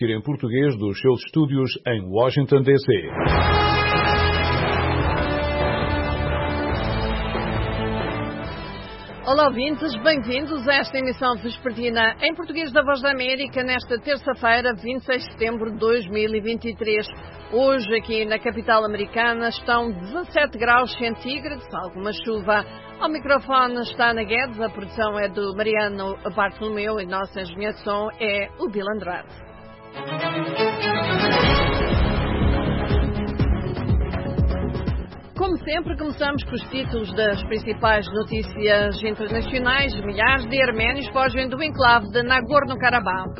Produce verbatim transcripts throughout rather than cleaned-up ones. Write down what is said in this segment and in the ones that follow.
em português dos seus estúdios em Washington, D C Olá, ouvintes, bem-vindos a esta emissão vespertina em português da Voz da América nesta terça-feira, vinte e seis de setembro de dois mil e vinte e três. Hoje, aqui na capital americana, estão dezassete graus centígrados, alguma chuva. Ao microfone está Ana Guedes, a produção é do Mariano Bartolomeu e nossa engenheiro de som é o Bill Andrade. Como sempre, começamos com os títulos das principais notícias internacionais. Milhares de arménios fogem do enclave de Nagorno-Karabakh.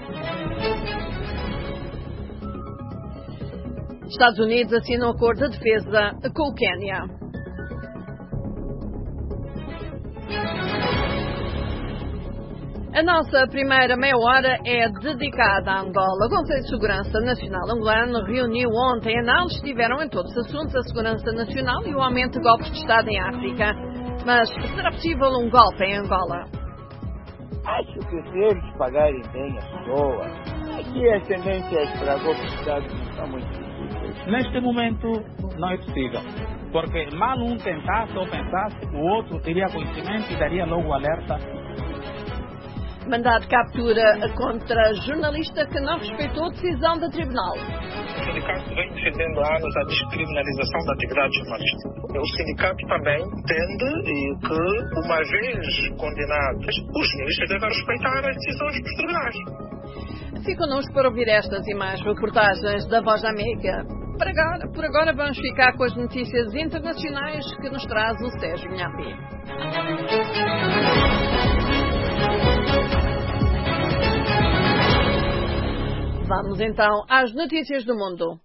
Estados Unidos assinam um acordo de defesa com o Quênia. A nossa primeira meia hora é dedicada à Angola. O Conselho de Segurança Nacional angolano reuniu ontem análises que tiveram em todos os assuntos a segurança nacional e o aumento de golpes de Estado em África. Mas será possível um golpe em Angola? Acho que se eles pagarem bem as pessoas, aqui as tendências para golpes de Estado não são muito difíceis. Neste momento não é possível, porque mal um tentasse ou pensasse, o outro teria conhecimento e daria logo alerta. Mandado de captura contra jornalista que não respeitou a decisão do tribunal. O sindicato vem defendendo há anos a descriminalização da atividade jornalística. O sindicato também entende que, uma vez condenados, os jornalistas devem respeitar as decisões dos tribunais. Fique connosco para ouvir estas e mais reportagens da Voz da América. Por agora, por agora vamos ficar com as notícias internacionais que nos traz o Sérgio Minhapi. Vamos então às notícias do mundo.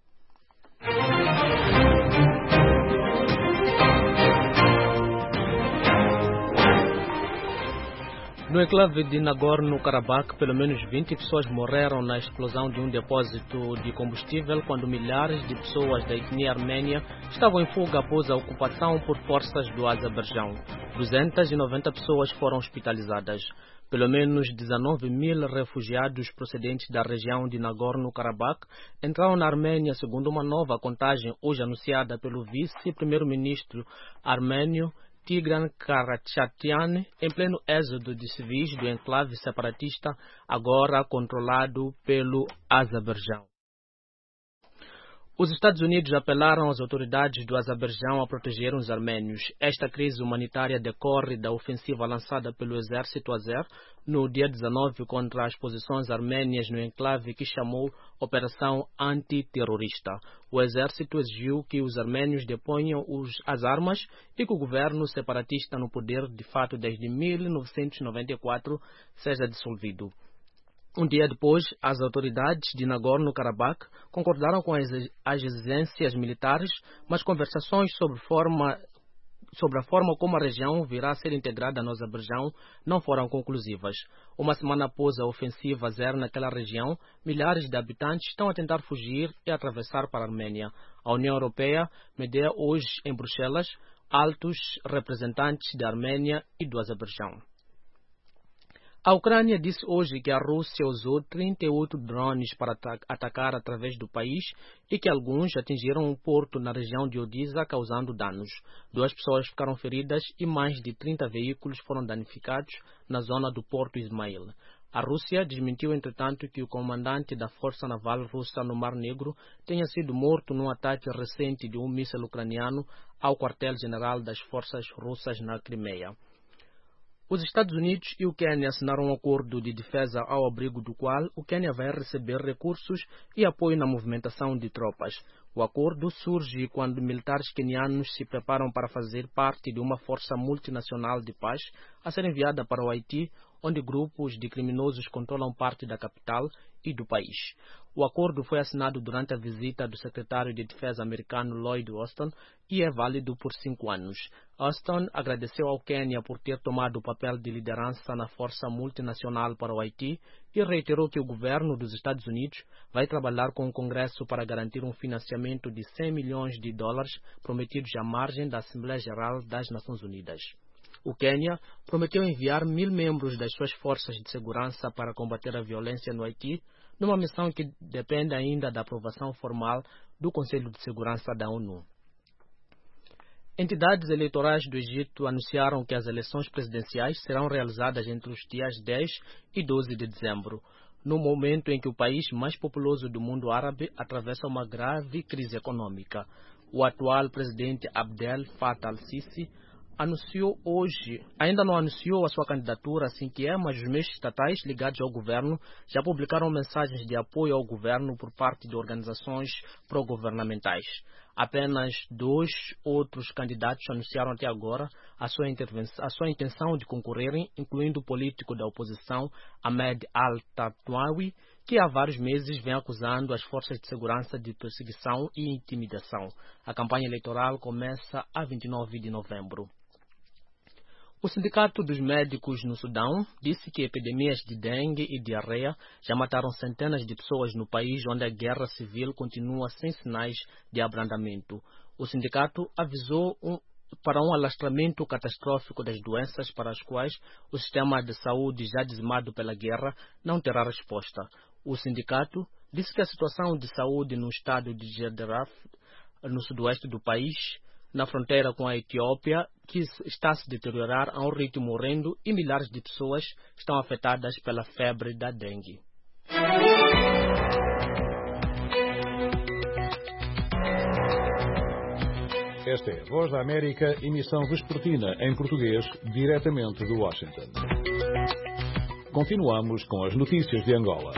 No enclave de Nagorno-Karabakh, pelo menos vinte pessoas morreram na explosão de um depósito de combustível quando milhares de pessoas da etnia armênia estavam em fuga após a ocupação por forças do Azerbaijão. duzentas e noventa pessoas foram hospitalizadas. Pelo menos dezenove mil refugiados procedentes da região de Nagorno-Karabakh entraram na Armênia, segundo uma nova contagem hoje anunciada pelo vice-primeiro-ministro armênio Tigran Karachatyani, em pleno êxodo de civis do enclave separatista, agora controlado pelo Azerbaijão. Os Estados Unidos apelaram às autoridades do Azerbaijão a proteger os armênios. Esta crise humanitária decorre da ofensiva lançada pelo exército azer no dia dezenove contra as posições armênias no enclave que chamou Operação Antiterrorista. O exército exigiu que os armênios deponham os, as armas e que o governo separatista no poder de fato desde mil novecentos e noventa e quatro seja dissolvido. Um dia depois, as autoridades de Nagorno-Karabakh concordaram com as, as exigências militares, mas conversações sobre, forma, sobre a forma como a região virá a ser integrada no Azerbaijão não foram conclusivas. Uma semana após a ofensiva azer naquela região, milhares de habitantes estão a tentar fugir e atravessar para a Armênia. A União Europeia media hoje em Bruxelas altos representantes da Armênia e do Azerbaijão. A Ucrânia disse hoje que a Rússia usou trinta e oito drones para atacar através do país e que alguns atingiram um porto na região de Odessa, causando danos. Duas pessoas ficaram feridas e mais de trinta veículos foram danificados na zona do Porto Ismail. A Rússia desmentiu, entretanto, que o comandante da Força Naval Russa no Mar Negro tenha sido morto num ataque recente de um míssil ucraniano ao quartel-general das forças russas na Crimeia. Os Estados Unidos e o Quênia assinaram um acordo de defesa ao abrigo do qual o Quênia vai receber recursos e apoio na movimentação de tropas. O acordo surge quando militares quenianos se preparam para fazer parte de uma força multinacional de paz a ser enviada para o Haiti, onde grupos de criminosos controlam parte da capital e do país. O acordo foi assinado durante a visita do secretário de Defesa americano Lloyd Austin e é válido por cinco anos. Austin agradeceu ao Quênia por ter tomado o papel de liderança na força multinacional para o Haiti e reiterou que o governo dos Estados Unidos vai trabalhar com o Congresso para garantir um financiamento de cem milhões de dólares prometidos à margem da Assembleia Geral das Nações Unidas. O Quênia prometeu enviar mil membros das suas forças de segurança para combater a violência no Haiti, numa missão que depende ainda da aprovação formal do Conselho de Segurança da ONU. Entidades eleitorais do Egito anunciaram que as eleições presidenciais serão realizadas entre os dias dez e doze de dezembro, no momento em que o país mais populoso do mundo árabe atravessa uma grave crise econômica. O atual presidente Abdel Fattah al-Sisi anunciou hoje, ainda não anunciou a sua candidatura assim que é, mas os meios estatais ligados ao governo já publicaram mensagens de apoio ao governo por parte de organizações pró-governamentais. Apenas dois outros candidatos anunciaram até agora a sua, a sua intenção de concorrerem, incluindo o político da oposição Ahmed al-Tatwawi, que há vários meses vem acusando as forças de segurança de perseguição e intimidação. A campanha eleitoral começa a vinte e nove de novembro. O Sindicato dos Médicos no Sudão disse que epidemias de dengue e diarreia já mataram centenas de pessoas no país onde a guerra civil continua sem sinais de abrandamento. O sindicato avisou um, para um alastramento catastrófico das doenças para as quais o sistema de saúde já dizimado pela guerra não terá resposta. O sindicato disse que a situação de saúde no estado de Gedaraf, no sudoeste do país, na fronteira com a Etiópia, que está a se deteriorar a um ritmo horrendo e milhares de pessoas estão afetadas pela febre da dengue. Esta é a Voz da América, emissão vespertina em português, diretamente de Washington. Continuamos com as notícias de Angola.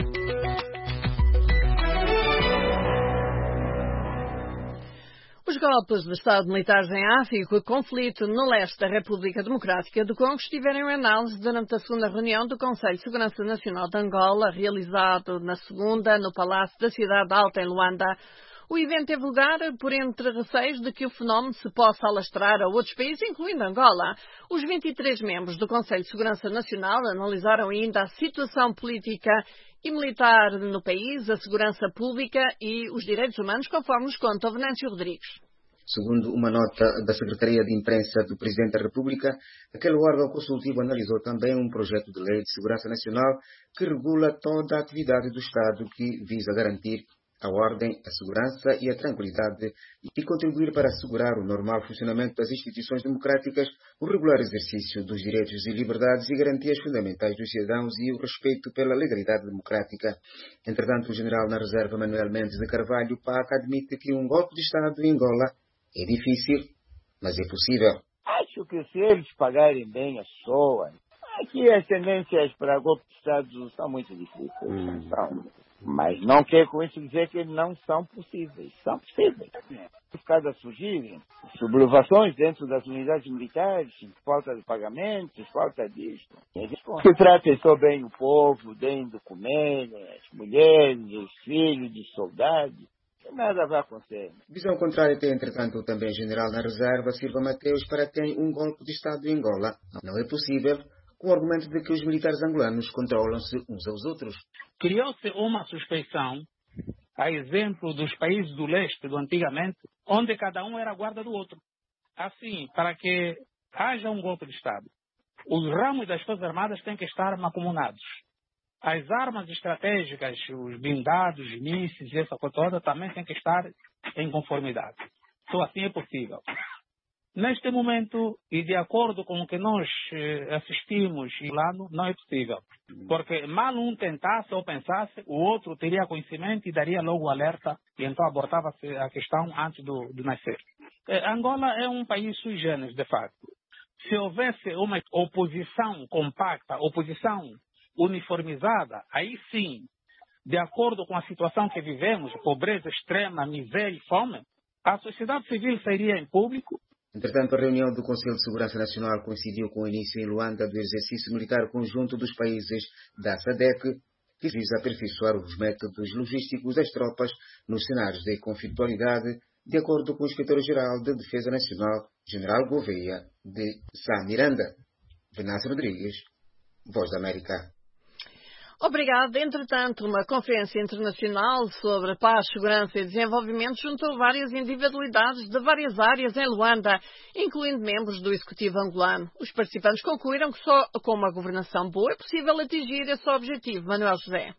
Os golpes de Estado militares em África e o conflito no leste da República Democrática do Congo estiveram em análise durante a segunda reunião do Conselho de Segurança Nacional de Angola, realizado na segunda no Palácio da Cidade Alta, em Luanda. O evento teve lugar por entre receios de que o fenómeno se possa alastrar a outros países, incluindo Angola. Os vinte e três membros do Conselho de Segurança Nacional analisaram ainda a situação política e militar no país, a segurança pública e os direitos humanos, conforme nos conta o Venâncio Rodrigues. Segundo uma nota da Secretaria de Imprensa do Presidente da República, aquele órgão consultivo analisou também um projeto de lei de segurança nacional que regula toda a atividade do Estado que visa garantir a ordem, a segurança e a tranquilidade e contribuir para assegurar o normal funcionamento das instituições democráticas, o regular exercício dos direitos e liberdades e garantias fundamentais dos cidadãos e o respeito pela legalidade democrática. Entretanto, o general na reserva Manuel Mendes de Carvalho, P A C, admite que um golpe de Estado em Angola é difícil, mas é possível. Acho que se eles pagarem bem as pessoas, aqui as tendências para golpe de Estado são muito difíceis. Hum. São. Mas não quer com isso dizer que não são possíveis. São possíveis. Por causa de surgirem sublevações dentro das unidades militares, falta de pagamentos, falta disto. Se tratem só bem o povo, deem de comer, as mulheres, os filhos dos soldados. Nada vai acontecer. Visão contrária tem, entretanto, também general na reserva, Silva Mateus, para quem um golpe de Estado em Angola não é possível, com o argumento de que os militares angolanos controlam-se uns aos outros. Criou-se uma suspeição, a exemplo dos países do leste, do antigamente, onde cada um era guarda do outro. Assim, para que haja um golpe de Estado, os ramos das Forças Armadas têm que estar mancomunados. As armas estratégicas, os blindados, os mísseis e essa coisa toda também têm que estar em conformidade. Só assim é possível. Neste momento, e de acordo com o que nós eh, assistimos lá, não é possível. Porque mal um tentasse ou pensasse, o outro teria conhecimento e daria logo alerta e então abortava-se a questão antes do, de nascer. Eh, Angola é um país sui generis, de facto. Se houvesse uma oposição compacta, oposição uniformizada, aí sim, de acordo com a situação que vivemos, pobreza extrema, miséria e fome, a sociedade civil sairia em público. Entretanto, a reunião do Conselho de Segurança Nacional coincidiu com o início em Luanda do exercício militar conjunto dos países da SADC, que visa aperfeiçoar os métodos logísticos das tropas nos cenários de conflitualidade, de acordo com o Inspetor-Geral de Defesa Nacional, General Gouveia de Sá Miranda. Venâncio Rodrigues, Voz da América. Obrigada. Entretanto, uma conferência internacional sobre paz, segurança e desenvolvimento juntou várias individualidades de várias áreas em Luanda, incluindo membros do Executivo angolano. Os participantes concluíram que só com uma governação boa é possível atingir esse objetivo. Manuel José.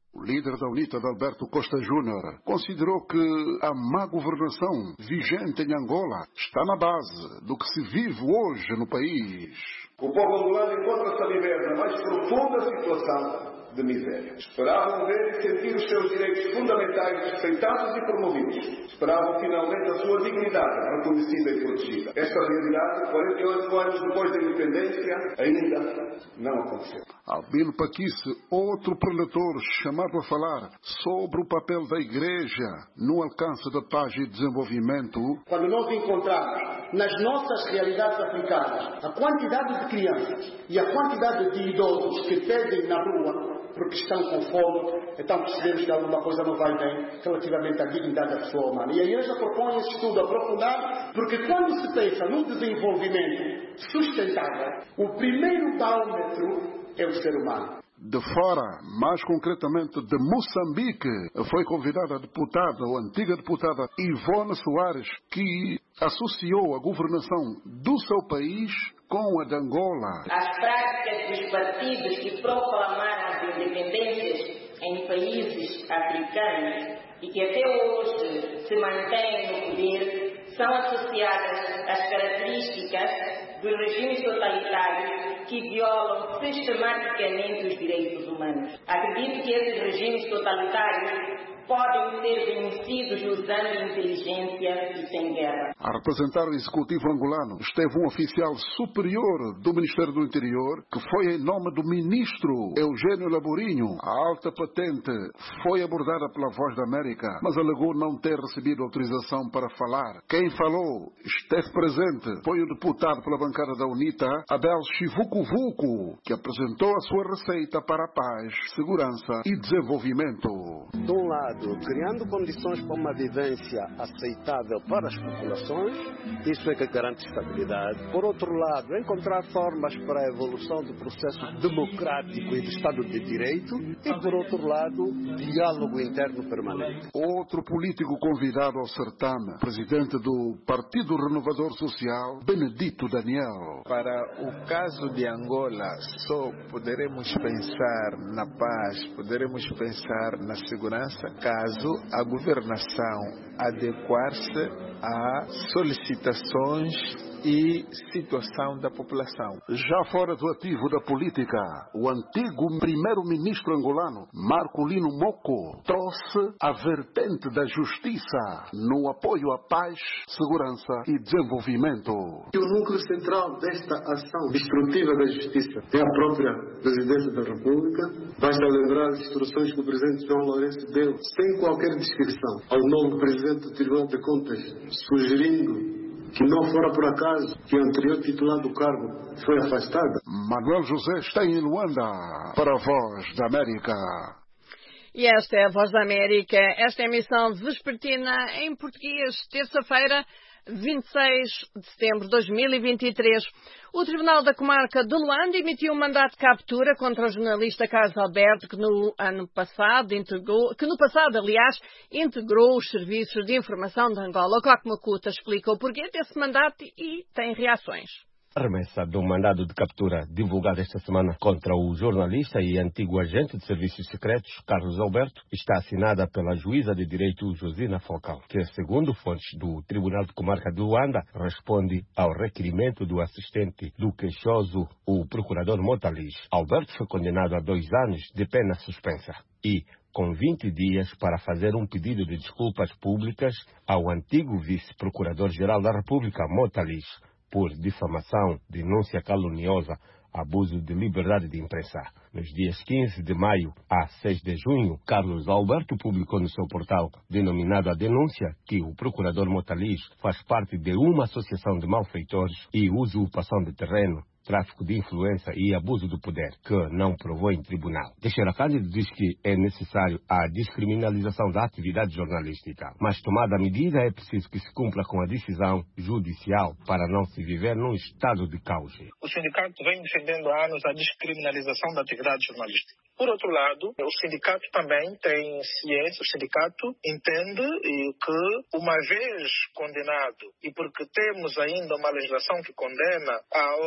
O líder da UNITA, Alberto Costa Júnior, considerou que a má governação vigente em Angola está na base do que se vive hoje no país. O povo angolano encontra-se a viver na mais profunda situação de miséria. Esperavam ver e sentir os seus direitos fundamentais respeitados e promovidos. Esperavam finalmente a sua dignidade reconhecida e protegida. Esta realidade, quarenta e oito anos depois da independência, ainda não aconteceu. Albino Paquice, outro preletor chamado a falar sobre o papel da Igreja no alcance da paz e desenvolvimento. Quando nós encontramos nas nossas realidades africanas a quantidade de crianças e a quantidade de idosos que pedem na rua porque estão com fome, então percebemos que alguma coisa não vai bem relativamente à dignidade da pessoa humana. E a Igreja propõe esse estudo aprofundado, porque quando se pensa no desenvolvimento sustentável, o primeiro parâmetro é o ser humano. De fora, mais concretamente de Moçambique, foi convidada a deputada, ou antiga deputada, Ivone Soares, que associou a governação do seu país com a de Angola. As práticas dos partidos que proclamaram as independências em países africanos e que até hoje se mantêm no poder são associadas às características dos regimes totalitários que violam sistematicamente os direitos humanos. Acredito que esses regimes totalitários podem ser vencidos usando inteligência e sem guerra. A representar o executivo angolano esteve um oficial superior do Ministério do Interior, que foi em nome do ministro Eugênio Laborinho. A alta patente foi abordada pela Voz da América, mas alegou não ter recebido autorização para falar. Quem falou, esteve presente, foi o deputado pela bancada da UNITA, Abel Chivucuvuco, que apresentou a sua receita para a paz, segurança e desenvolvimento. De um lado, criando condições para uma vivência aceitável para as populações, isso é que garante estabilidade. Por outro lado, encontrar formas para a evolução do processo democrático e do Estado de Direito e, por outro lado, diálogo interno permanente. Outro político convidado ao certame, presidente do Partido Renovador Social, Benedito Daniel. Para o caso de Angola, só poderemos pensar na paz, poderemos pensar na segurança, caso a governação adequar-se a solicitações e situação da população. Já fora do ativo da política, o antigo primeiro-ministro angolano, Marcolino Mocco, trouxe a vertente da justiça no apoio à paz, segurança e desenvolvimento. O núcleo central desta ação destrutiva da justiça é a própria Presidência da República. Basta lembrar as instruções que o Presidente João Lourenço deu, sem qualquer descrição, ao novo Presidente do Tribunal de Contas, sugerindo que não fora por acaso que o anterior titular do cargo foi afastado. Manuel José está em Luanda para a Voz da América. E esta é a Voz da América. Esta é a emissão vespertina em português, terça-feira, vinte e seis de setembro de dois mil e vinte e três. O Tribunal da Comarca de Luanda emitiu um mandato de captura contra o jornalista Carlos Alberto, que no ano passado integrou, que no passado, aliás, integrou os serviços de informação de Angola. O Cláudio Macuta explica o porquê desse mandato e tem reações. A remessa do mandado de captura divulgado esta semana contra o jornalista e antigo agente de serviços secretos, Carlos Alberto, está assinada pela juíza de direito Josina Falcão, que, segundo fontes do Tribunal de Comarca de Luanda, responde ao requerimento do assistente do queixoso, o procurador Motalis. Alberto foi condenado a dois anos de pena suspensa e com vinte dias para fazer um pedido de desculpas públicas ao antigo vice-procurador-geral da República, Motalis, por difamação, denúncia caluniosa, abuso de liberdade de imprensa. Nos dias quinze de maio a seis de junho, Carlos Alberto publicou no seu portal, denominado A Denúncia, que o procurador Motalis faz parte de uma associação de malfeitores e usurpação de terreno, tráfico de influência e abuso do poder, que não provou em tribunal. Teixeira Cândido diz que é necessário a descriminalização da atividade jornalística, mas tomada a medida é preciso que se cumpra com a decisão judicial para não se viver num estado de caos. O sindicato vem defendendo há anos a descriminalização da atividade jornalística. Por outro lado, o sindicato também tem ciência, o sindicato entende que, uma vez condenado, e porque temos ainda uma legislação que condena, ou que pelo menos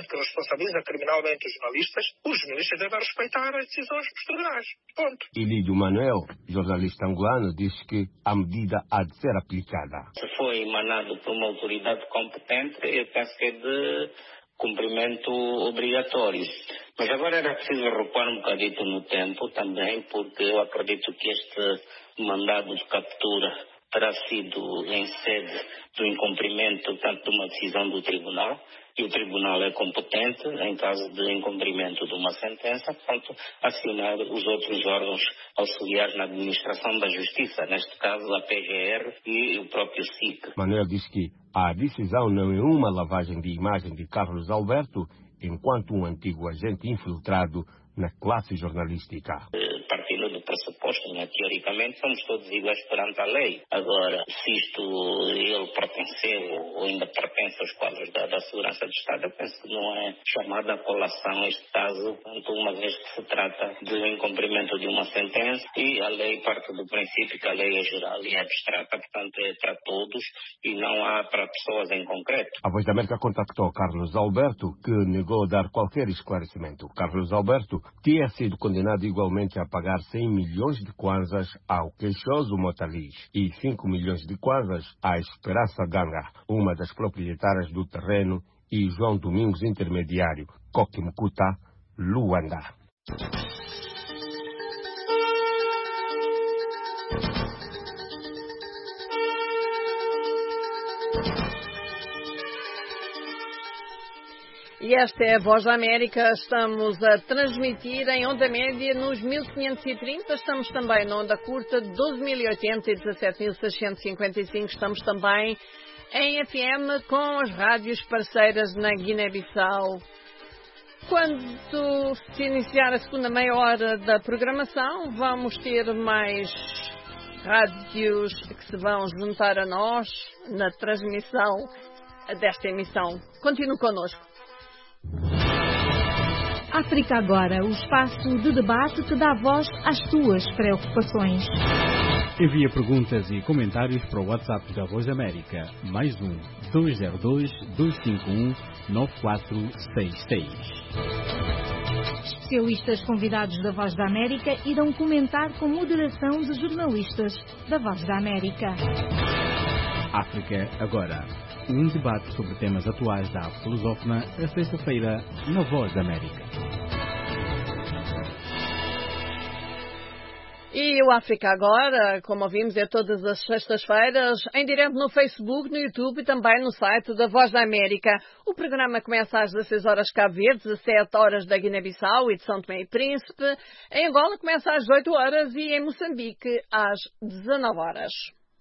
que responsabiliza criminalmente os jornalistas, os ministros devem respeitar as decisões dos tribunais. Ponto. Ilídio Manuel, jornalista angolano, diz que a medida há de ser aplicada. Se foi emanado por uma autoridade competente, eu penso que é de cumprimento obrigatório. Mas agora era preciso recuar um bocadito no tempo também, porque eu acredito que este mandado de captura terá sido em sede do incumprimento tanto de uma decisão do tribunal, e o tribunal é competente, em caso de incumprimento de uma sentença, portanto, acionar os outros órgãos auxiliares na administração da justiça, neste caso a P G R e o próprio S I C. Manuel diz que a decisão não é uma lavagem de imagem de Carlos Alberto, enquanto um antigo agente infiltrado na classe jornalística. Partindo do pressuposto, né? Teoricamente somos todos iguais perante a lei. Agora, se isto ele pertenceu ou ainda pertence aos quadros da, da segurança do Estado, eu penso que não é chamada a colação este caso, uma vez que se trata de incumprimento de uma sentença e a lei parte do princípio que a lei é geral e é abstrata, portanto é para todos e não há para pessoas em concreto. A Voz da América contactou Carlos Alberto, que negou dar qualquer esclarecimento. Carlos Alberto tinha sido condenado igualmente a pagar cem milhões de kwanzas ao queixoso Motalis e cinco milhões de kwanzas à Esperança Ganga, uma das proprietárias do terreno, e João Domingos, intermediário, Kokimkuta, Luanda. E esta é a Voz da América. Estamos a transmitir em onda média nos mil quinhentos e trinta. Estamos também na onda curta de doze mil e oitenta e dezassete mil seiscentos e cinquenta e cinco. Estamos também em F M com as rádios parceiras na Guiné-Bissau. Quando se iniciar a segunda meia hora da programação, vamos ter mais rádios que se vão juntar a nós na transmissão desta emissão. Continue connosco. África Agora, o espaço de debate que dá voz às tuas preocupações. Envia perguntas e comentários para o WhatsApp da Voz América, mais um dois zero dois, dois cinco um, nove quatro seis seis. Especialistas convidados da Voz da América irão comentar com moderação de jornalistas da Voz da América. África Agora, um debate sobre temas atuais da arte lusófona, a sexta-feira na Voz da América. E o África Agora, como ouvimos, é todas as sextas-feiras, em direto no Facebook, no YouTube e também no site da Voz da América. O programa começa às dezasseis horas Cabo Verde, dezessete horas da Guiné-Bissau e de São Tomé e Príncipe. Em Angola começa às dezoito horas e em Moçambique às dezanove horas.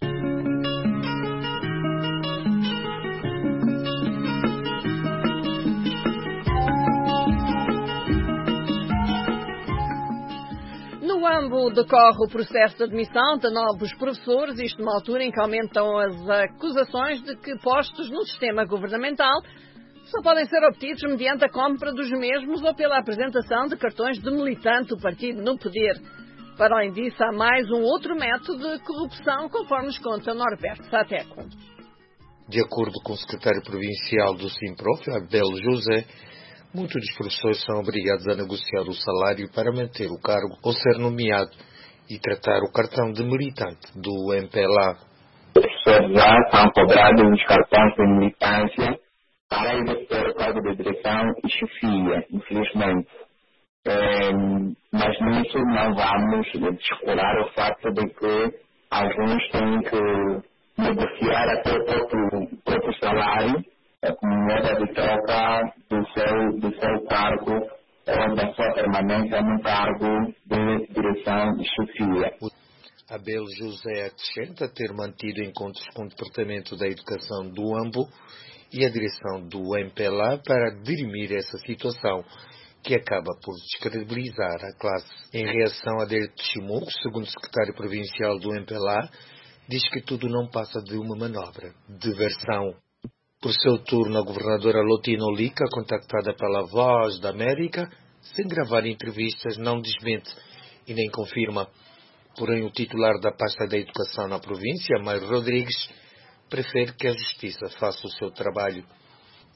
No Huambo decorre o processo de admissão de novos professores, isto numa altura em que aumentam as acusações de que postos no sistema governamental só podem ser obtidos mediante a compra dos mesmos ou pela apresentação de cartões de militante do partido no poder. Para além disso, há mais um outro método de corrupção, conforme nos conta Norberto Sateco. De acordo com o secretário provincial do Simprof, Abel José, muitos dos professores são obrigados a negociar o salário para manter o cargo ou ser nomeado e tratar o cartão de militante do M P L A. As pessoas já são cobradas os cartões de militância para exercer o cargo de direção e chefia, infelizmente. É, mas nisso não vamos descurar o fato de que alguns têm que negociar até o próprio, próprio salário como moeda de troca do seu, do seu cargo ou da sua permanência no cargo de direção e chefia. Abel José acrescenta ter mantido encontros com o Departamento da Educação do Huambo e a direção do M P L A para dirimir essa situação, que acaba por descredibilizar a classe. Em reação a Derek Chimuco, segundo o secretário provincial do M P L A, diz que tudo não passa de uma manobra de diversão. Por seu turno, a governadora Lotino Lica, contactada pela Voz da América, sem gravar entrevistas, não desmente e nem confirma. Porém, o titular da pasta da Educação na província, Mário Rodrigues, prefere que a Justiça faça o seu trabalho.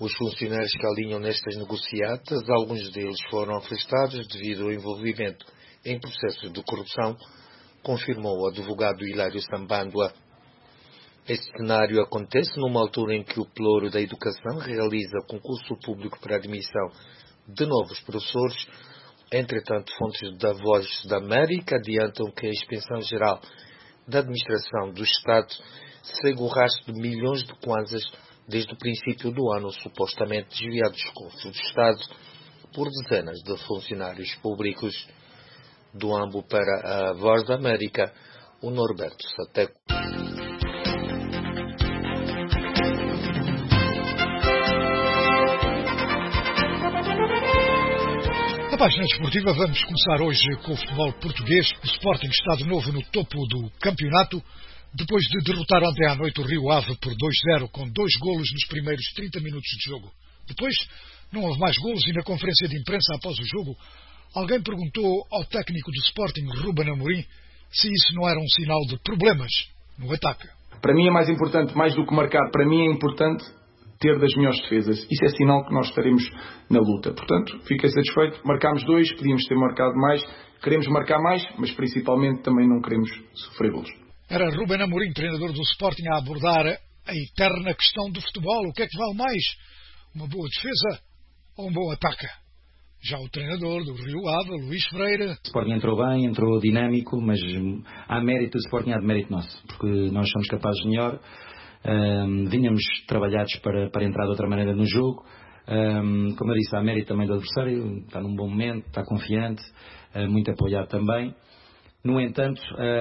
Os funcionários que alinham nestas negociatas, alguns deles foram afastados devido ao envolvimento em processos de corrupção, confirmou o advogado Hilário Sambandua. Este cenário acontece numa altura em que o Pelouro da Educação realiza concurso público para admissão de novos professores. Entretanto, fontes da Voz da América adiantam que a Inspeção Geral da Administração do Estado segue o rastro de milhões de kwanzas desde o princípio do ano, supostamente desviados dos cofres do Estado por dezenas de funcionários públicos. Do Ambo para a Voz da América, o Norberto Sateco. Na página desportiva vamos começar hoje com o futebol português. O Sporting está de novo no topo do campeonato, depois de derrotar ontem à noite o Rio Ave por dois a zero, com dois golos nos primeiros trinta minutos de jogo. Depois, não houve mais golos e na conferência de imprensa após o jogo, alguém perguntou ao técnico do Sporting, Ruben Amorim, se isso não era um sinal de problemas no ataque. Para mim é mais importante, mais do que marcar, para mim é importante ter das melhores defesas. Isso é sinal que nós estaremos na luta. Portanto, fiquei satisfeito. Marcámos dois, podíamos ter marcado mais. Queremos marcar mais, mas principalmente também não queremos sofrer golos. Era Ruben Amorim, treinador do Sporting, a abordar a eterna questão do futebol. O que é que vale mais? Uma boa defesa ou um bom ataque? Já o treinador do Rio Ave, Luís Freire. O Sporting entrou bem, entrou dinâmico, mas há mérito do Sporting, há de mérito nosso, porque nós somos capazes de melhor. Um, vínhamos trabalhados para, para entrar de outra maneira no jogo. Um, como eu disse, há mérito também do adversário, está num bom momento, está confiante, uh, muito apoiado também. No entanto,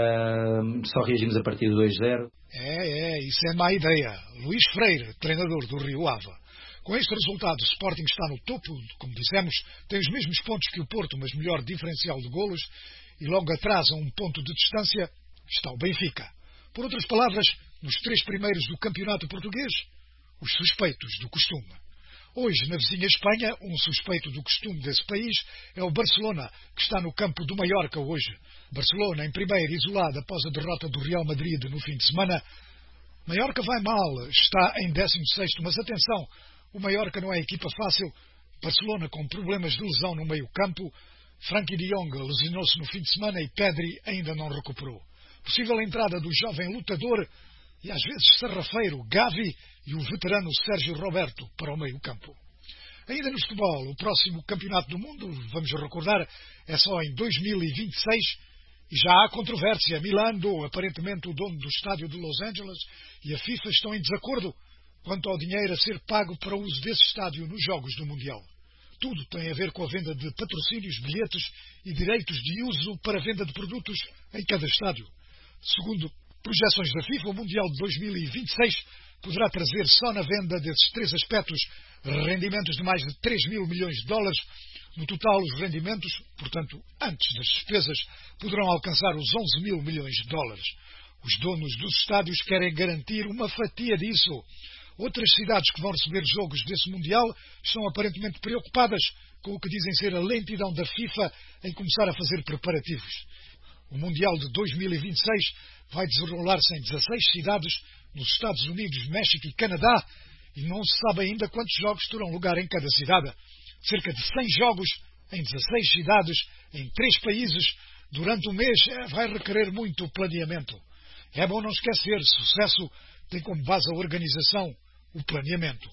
uh, só reagimos a partir do dois a zero. É, é, isso é má ideia. Luís Freire, treinador do Rio Ave. Com este resultado, o Sporting está no topo, como dissemos, tem os mesmos pontos que o Porto, mas melhor diferencial de golos, e logo atrás, a um ponto de distância, está o Benfica. Por outras palavras, nos três primeiros do campeonato português, os suspeitos do costume. Hoje, na vizinha Espanha, um suspeito do costume desse país é o Barcelona, que está no campo do Mallorca hoje. Barcelona, em primeiro, isolado após a derrota do Real Madrid no fim de semana. Mallorca vai mal, está em décimo sexto, mas atenção, o Mallorca não é equipa fácil. Barcelona com problemas de lesão no meio campo. Frenkie de Jong lesionou-se no fim de semana e Pedri ainda não recuperou. Possível entrada do jovem lutador e às vezes sarrafeiro Gavi e o veterano Sérgio Roberto para o meio campo. Ainda no futebol, o próximo campeonato do mundo, vamos recordar, é só em dois mil e vinte e seis e já há controvérsia. Milan, aparentemente o dono do estádio de Los Angeles, e a FIFA estão em desacordo quanto ao dinheiro a ser pago para o uso desse estádio nos Jogos do Mundial. Tudo tem a ver com a venda de patrocínios, bilhetes e direitos de uso para venda de produtos em cada estádio. Segundo projeções da FIFA, o Mundial de dois mil e vinte e seis poderá trazer só na venda desses três aspectos rendimentos de mais de três mil milhões de dólares. No total, os rendimentos, portanto, antes das despesas, poderão alcançar os onze mil milhões de dólares. Os donos dos estádios querem garantir uma fatia disso. Outras cidades que vão receber jogos desse Mundial estão aparentemente preocupadas com o que dizem ser a lentidão da FIFA em começar a fazer preparativos. O Mundial de dois mil e vinte e seis vai desenrolar-se em dezasseis cidades nos Estados Unidos, México e Canadá e não se sabe ainda quantos jogos terão lugar em cada cidade. Cerca de cem jogos em dezasseis cidades, em três países, durante um mês vai requerer muito planeamento. É bom não esquecer, sucesso tem como base a organização, o planeamento.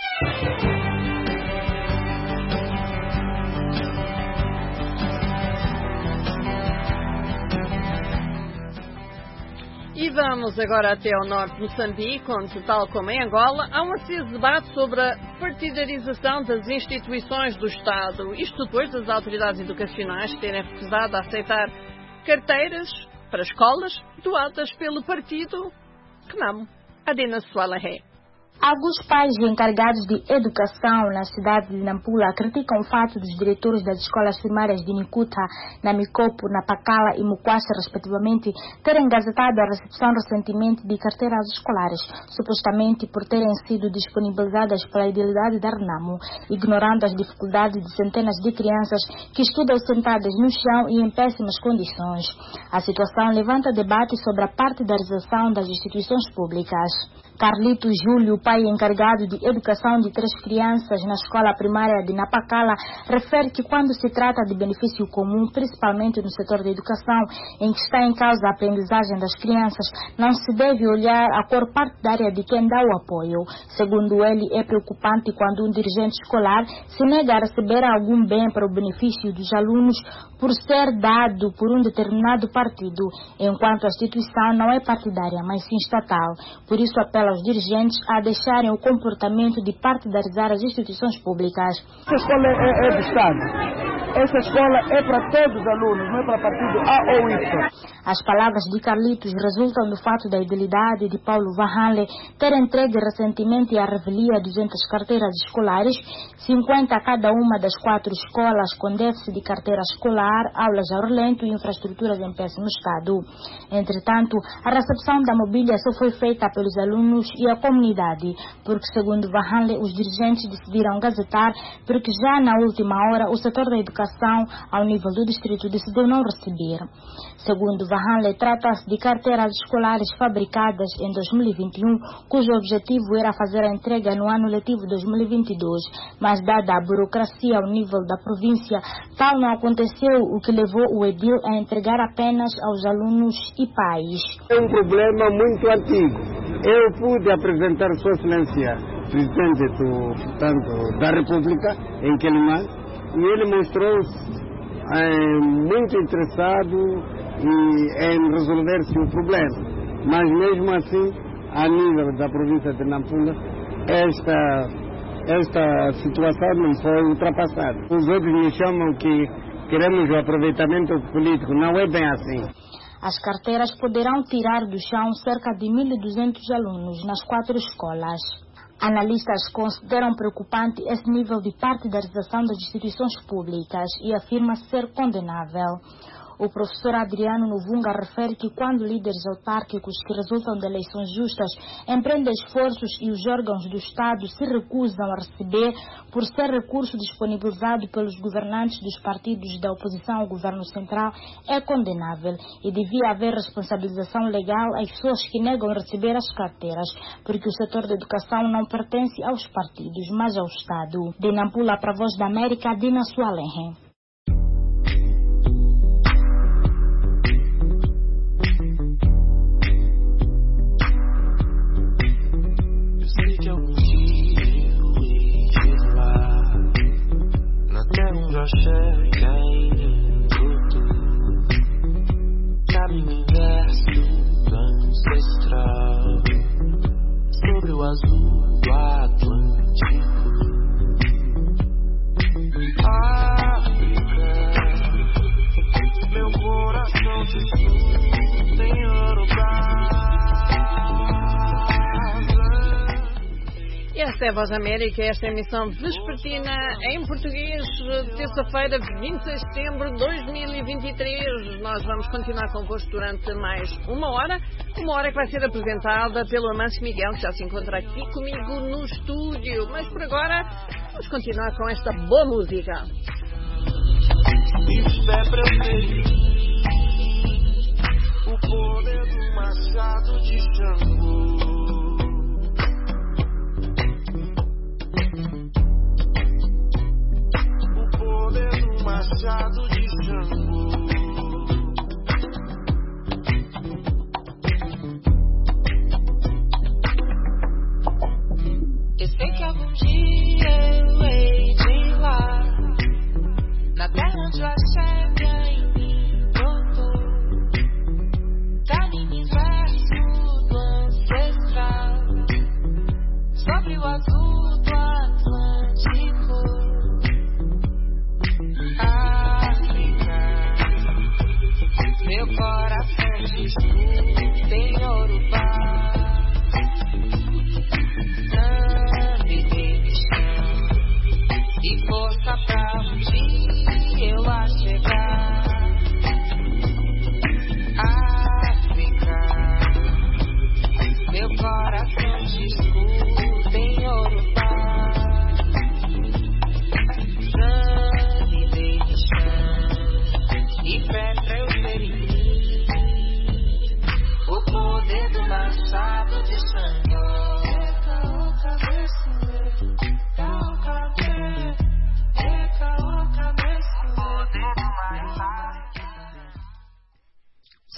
E vamos agora até ao norte de Moçambique, onde, tal como em Angola, há um aceso debate sobre a partidarização das instituições do Estado. Isto depois das autoridades educacionais terem recusado a aceitar carteiras para escolas doadas pelo partido Renamo. Adina Sualahé. Alguns pais encarregados de educação na cidade de Nampula criticam o fato dos diretores das escolas primárias de Nikuta, Namikopo, Napakala e Mukwasa, respectivamente, terem gazetado a recepção recentemente de carteiras escolares, supostamente por terem sido disponibilizadas pela idealidade da Renamo, ignorando as dificuldades de centenas de crianças que estudam sentadas no chão e em péssimas condições. A situação levanta debate sobre a partidarização das instituições públicas. Carlito Júlio, pai encarregado de educação de três crianças na escola primária de Napacala refere que quando se trata de benefício comum, principalmente no setor da educação, em que está em causa a aprendizagem das crianças, não se deve olhar a cor partidária de quem dá o apoio. Segundo ele, é preocupante quando um dirigente escolar se nega a receber algum bem para o benefício dos alunos por ser dado por um determinado partido, enquanto a instituição não é partidária, mas sim estatal. Por isso, apela aos dirigentes a deixarem o comportamento de partidarizar as instituições públicas. Essa escola é, é do Estado. Essa escola é para todos os alunos, não é para partido A ou Y. As palavras de Carlitos resultam do fato da idilidade de Paulo Vahanle ter entregue recentemente à revelia duzentas carteiras escolares, cinquenta a cada uma das quatro escolas com déficit de carteira escolar, aulas a relento e infraestruturas em péssimo estado. Entretanto, a recepção da mobília só foi feita pelos alunos e a comunidade, porque, segundo Vahanle, os dirigentes decidiram gazetar, porque já na última hora o setor da educação ao nível do distrito decidiu não receber. Segundo Vahanle, trata-se de carteiras escolares fabricadas em dois mil e vinte e um, cujo objetivo era fazer a entrega no ano letivo dois mil e vinte e dois, mas dada a burocracia ao nível da província, tal não aconteceu, o que levou o edil a entregar apenas aos alunos e pais. É um problema muito antigo. Eu pude apresentar Sua Excelência, presidente do, portanto, da República, em Quelimane, e ele mostrou-se é, muito interessado em, em resolver-se o problema. Mas mesmo assim, a nível da província de Nampula, esta, esta situação não foi ultrapassada. Os outros me chamam que queremos o aproveitamento político. Não é bem assim. As carteiras poderão tirar do chão cerca de mil e duzentos alunos nas quatro escolas. Analistas consideram preocupante esse nível de partidarização das instituições públicas e afirma ser condenável. O professor Adriano Novunga refere que quando líderes autárquicos que resultam de eleições justas empreendem esforços e os órgãos do Estado se recusam a receber por ser recurso disponibilizado pelos governantes dos partidos da oposição ao governo central, é condenável e devia haver responsabilização legal às pessoas que negam receber as carteiras, porque o setor da educação não pertence aos partidos, mas ao Estado. De Nampula para a Voz da América, Dina Sualenhe. Cheguei dentro tu, cabe no verso ancestral, sobre o azul do Atlântico. África, meu coração te sul, tem ouro pra. Esta é a Voz da América, esta é a emissão vespertina em português, terça-feira, vinte e seis de setembro de dois mil e vinte e três. Nós vamos continuar convosco durante mais uma hora, uma hora que vai ser apresentada pelo Amâncio Miguel, que já se encontra aqui comigo no estúdio. Mas por agora, vamos continuar com esta boa música. Isso é pra eu ter o poder do machado de Xangô. Machado de Xangô. Eu sei que algum dia eu hei de ir lá, na terra onde o axé em mim brotou, caminho inverso do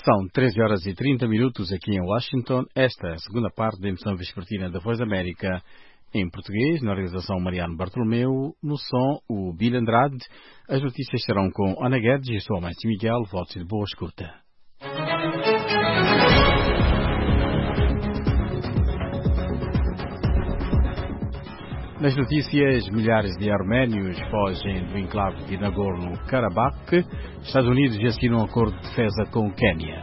São treze horas e trinta minutos aqui em Washington. Esta é a segunda parte da emissão vespertina da Voz da América em português, na realização Mariano Bartolomeu, no som o Bill Andrade. As notícias serão com Ana Guedes e sua mãe Miguel. Votos de boa escuta. Nas notícias, milhares de arménios fogem do enclave de Nagorno-Karabakh. Estados Unidos assinam um acordo de defesa com o Quênia.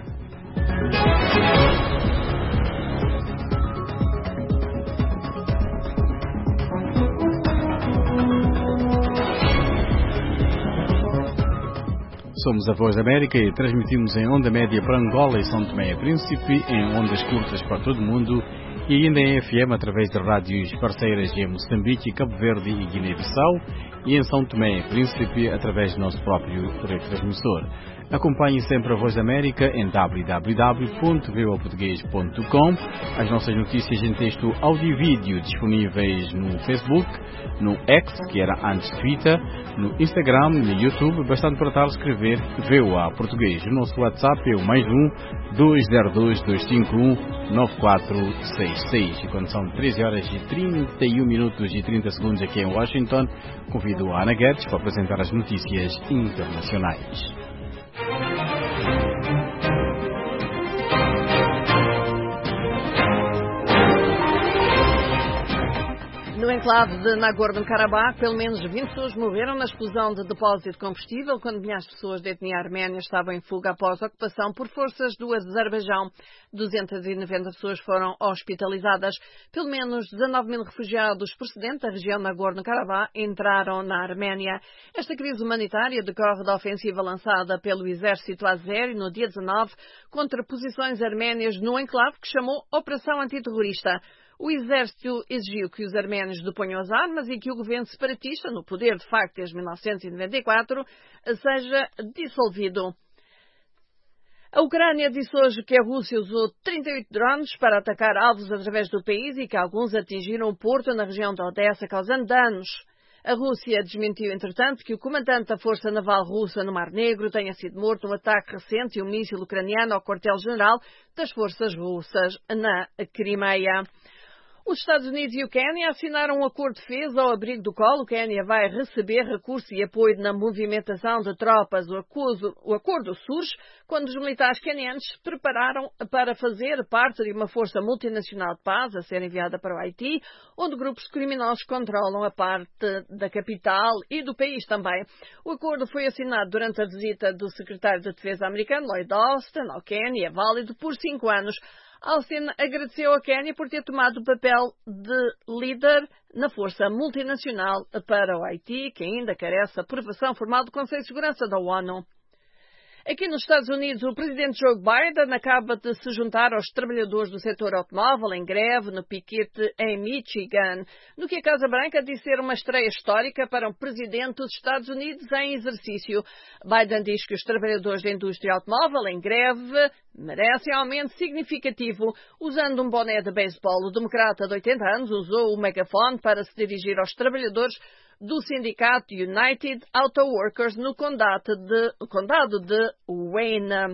Somos a Voz da América e transmitimos em onda média para Angola e São Tomé e Príncipe, em ondas curtas para todo o mundo e ainda em F M através de rádios parceiras em Moçambique, Cabo Verde e Guiné-Bissau e em São Tomé e Príncipe através do nosso próprio retransmissor. Acompanhe sempre a Voz da América em w w w ponto v o português ponto com. As nossas notícias em texto, áudio e vídeo disponíveis no Facebook, no X, que era antes Twitter, no Instagram, no YouTube. Bastante para tal escrever V O A Português. O nosso WhatsApp é o mais um dois zero dois dois cinco um nove quatro seis seis. E quando são treze horas e trinta e um minutos e trinta segundos aqui em Washington, convido a Ana Guedes para apresentar as notícias internacionais. No enclave de Nagorno-Karabakh, pelo menos vinte pessoas morreram na explosão de depósito de combustível quando milhares de pessoas de etnia arménia estavam em fuga após a ocupação por forças do Azerbaijão. duzentas e noventa pessoas foram hospitalizadas. Pelo menos dezanove mil refugiados procedentes da região Nagorno-Karabakh entraram na Arménia. Esta crise humanitária decorre da ofensiva lançada pelo exército azeri no dia dezanove contra posições arménias no enclave que chamou Operação Antiterrorista. O exército exigiu que os arménios deponham as armas e que o governo separatista, no poder de facto desde mil novecentos e noventa e quatro, seja dissolvido. A Ucrânia disse hoje que a Rússia usou trinta e oito drones para atacar alvos através do país e que alguns atingiram o porto na região de Odessa, causando danos. A Rússia desmentiu, entretanto, que o comandante da Força Naval Russa no Mar Negro tenha sido morto num ataque recente de um míssil ucraniano ao quartel-general das forças russas na Crimeia. Os Estados Unidos e o Quênia assinaram um acordo de defesa ao abrigo do qual o Quênia vai receber recurso e apoio na movimentação de tropas. O acordo, o acordo surge quando os militares quenianos se prepararam para fazer parte de uma força multinacional de paz a ser enviada para o Haiti, onde grupos criminosos controlam a parte da capital e do país também. O acordo foi assinado durante a visita do secretário de Defesa americano, Lloyd Austin, ao Quênia, é válido por cinco anos. Austin agradeceu a Quênia por ter tomado o papel de líder na força multinacional para o Haiti, que ainda carece a aprovação formal do Conselho de Segurança da ONU. Aqui nos Estados Unidos, o presidente Joe Biden acaba de se juntar aos trabalhadores do setor automóvel em greve no piquete em Michigan, no que a Casa Branca diz ser uma estreia histórica para um presidente dos Estados Unidos em exercício. Biden diz que os trabalhadores da indústria automóvel em greve merecem aumento significativo. Usando um boné de beisebol, o democrata de oitenta anos usou o megafone para se dirigir aos trabalhadores do sindicato United Auto Workers no condado de, condado de Wayne.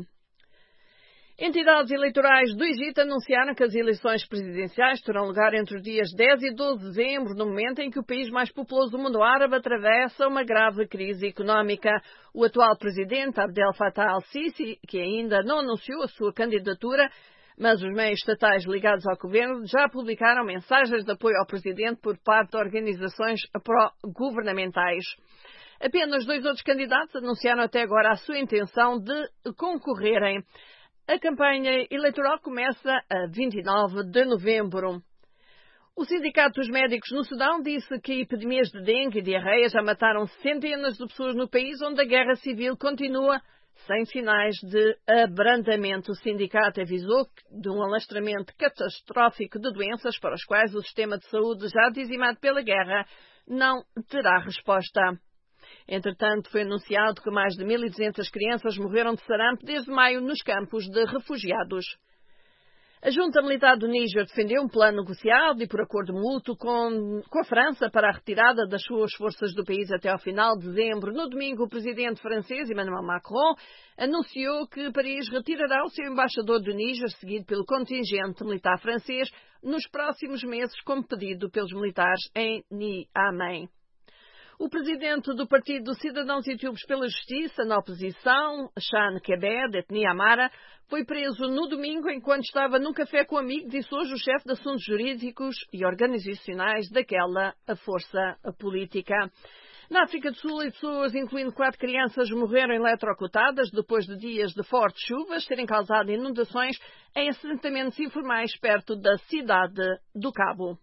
Entidades eleitorais do Egito anunciaram que as eleições presidenciais terão lugar entre os dias dez e doze de dezembro, no momento em que o país mais populoso do mundo árabe atravessa uma grave crise económica. O atual presidente, Abdel Fattah al-Sisi, que ainda não anunciou a sua candidatura, mas os meios estatais ligados ao governo já publicaram mensagens de apoio ao presidente por parte de organizações pró-governamentais. Apenas dois outros candidatos anunciaram até agora a sua intenção de concorrerem. A campanha eleitoral começa a vinte e nove de novembro. O Sindicato dos Médicos no Sudão disse que epidemias de dengue e diarreia já mataram centenas de pessoas no país, onde a guerra civil continua sem sinais de abrandamento. O sindicato avisou de um alastramento catastrófico de doenças para as quais o sistema de saúde, já dizimado pela guerra, não terá resposta. Entretanto, foi anunciado que mais de mil e duzentas crianças morreram de sarampo desde maio nos campos de refugiados. A junta militar do Níger defendeu um plano negociado e por acordo mútuo com, com a França para a retirada das suas forças do país até ao final de dezembro. No domingo, o presidente francês Emmanuel Macron anunciou que Paris retirará o seu embaixador do Níger, seguido pelo contingente militar francês, nos próximos meses, como pedido pelos militares em Niamey. O presidente do Partido Cidadãos Etíopes pela Justiça, na oposição, Shan Kebed, de etnia Amara, foi preso no domingo enquanto estava num café com amigos, disse hoje o chefe de assuntos jurídicos e organizacionais daquela força política. Na África do Sul, pessoas, incluindo quatro crianças, morreram eletrocutadas depois de dias de fortes chuvas terem causado inundações em assentamentos informais perto da cidade do Cabo.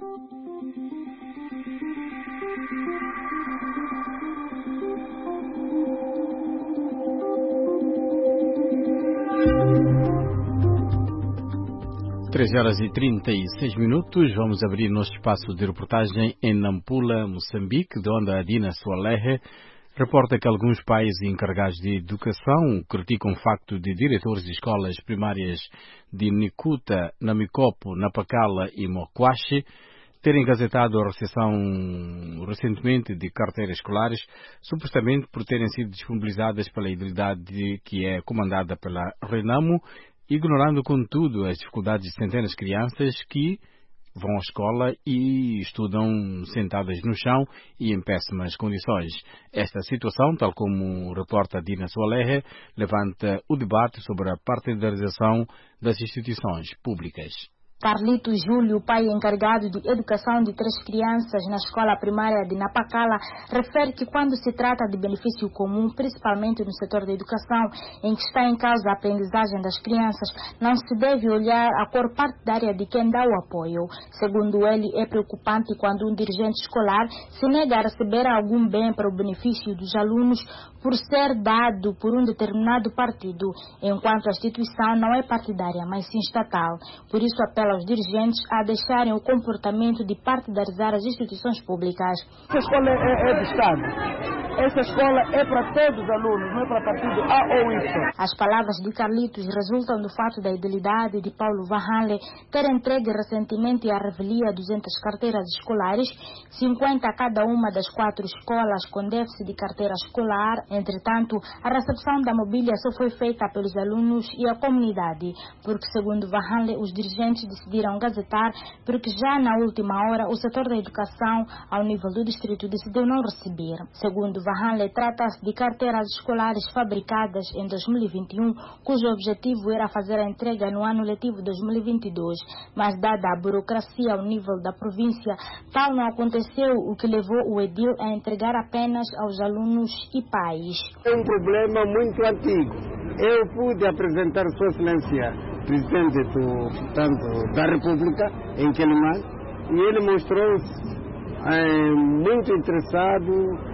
três horas e trinta e seis minutos. Vamos abrir nosso espaço de reportagem em Nampula, Moçambique, de onde a Dina Soalehe reporta que alguns pais encarregados de educação criticam o facto de diretores de escolas primárias de Nikuta, Namikopo, Napakala e Mokwashe terem gazetado a recepção recentemente de carteiras escolares, supostamente por terem sido disponibilizadas pela entidade que é comandada pela Renamo, ignorando, contudo, as dificuldades de centenas de crianças que vão à escola e estudam sentadas no chão e em péssimas condições. Esta situação, tal como reporta Dina Soalehe, levanta o debate sobre a partidarização das instituições públicas. Carlito Júlio, pai encarregado de educação de três crianças na escola primária de Napakala, refere que quando se trata de benefício comum, principalmente no setor da educação, em que está em causa a aprendizagem das crianças, não se deve olhar a cor partidária de quem dá o apoio. Segundo ele, é preocupante quando um dirigente escolar se nega a receber algum bem para o benefício dos alunos por ser dado por um determinado partido, enquanto a instituição não é partidária, mas sim estatal. Por isso, apela aos dirigentes a deixarem o comportamento de partidarizar as instituições públicas. Essa escola é, é do Estado. Essa escola é para todos os alunos, não é para partido A ou Y. As palavras de Carlitos resultam do fato da idilidade de Paulo Vahanle ter entregue recentemente à revelia duzentas carteiras escolares, cinquenta a cada uma das quatro escolas com déficit de carteira escolar. Entretanto, a recepção da mobília só foi feita pelos alunos e a comunidade, porque, segundo Vahanle, os dirigentes decidiram gazetar porque já na última hora o setor da educação ao nível do distrito decidiu não receber. Segundo Vahanle, trata-se de carteiras escolares fabricadas em dois mil e vinte e um, cujo objetivo era fazer a entrega no ano letivo dois mil e vinte e dois, mas dada a burocracia ao nível da província, tal não aconteceu, o que levou o edil a entregar apenas aos alunos e pais. É um problema muito antigo. Eu pude apresentar Sua Excelência, presidente do, portanto, da República, em Quelimane, e ele mostrou-se é, muito interessado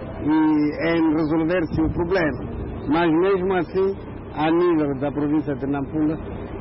e, em resolver-se o problema. Mas mesmo assim, a nível da província de Nampula,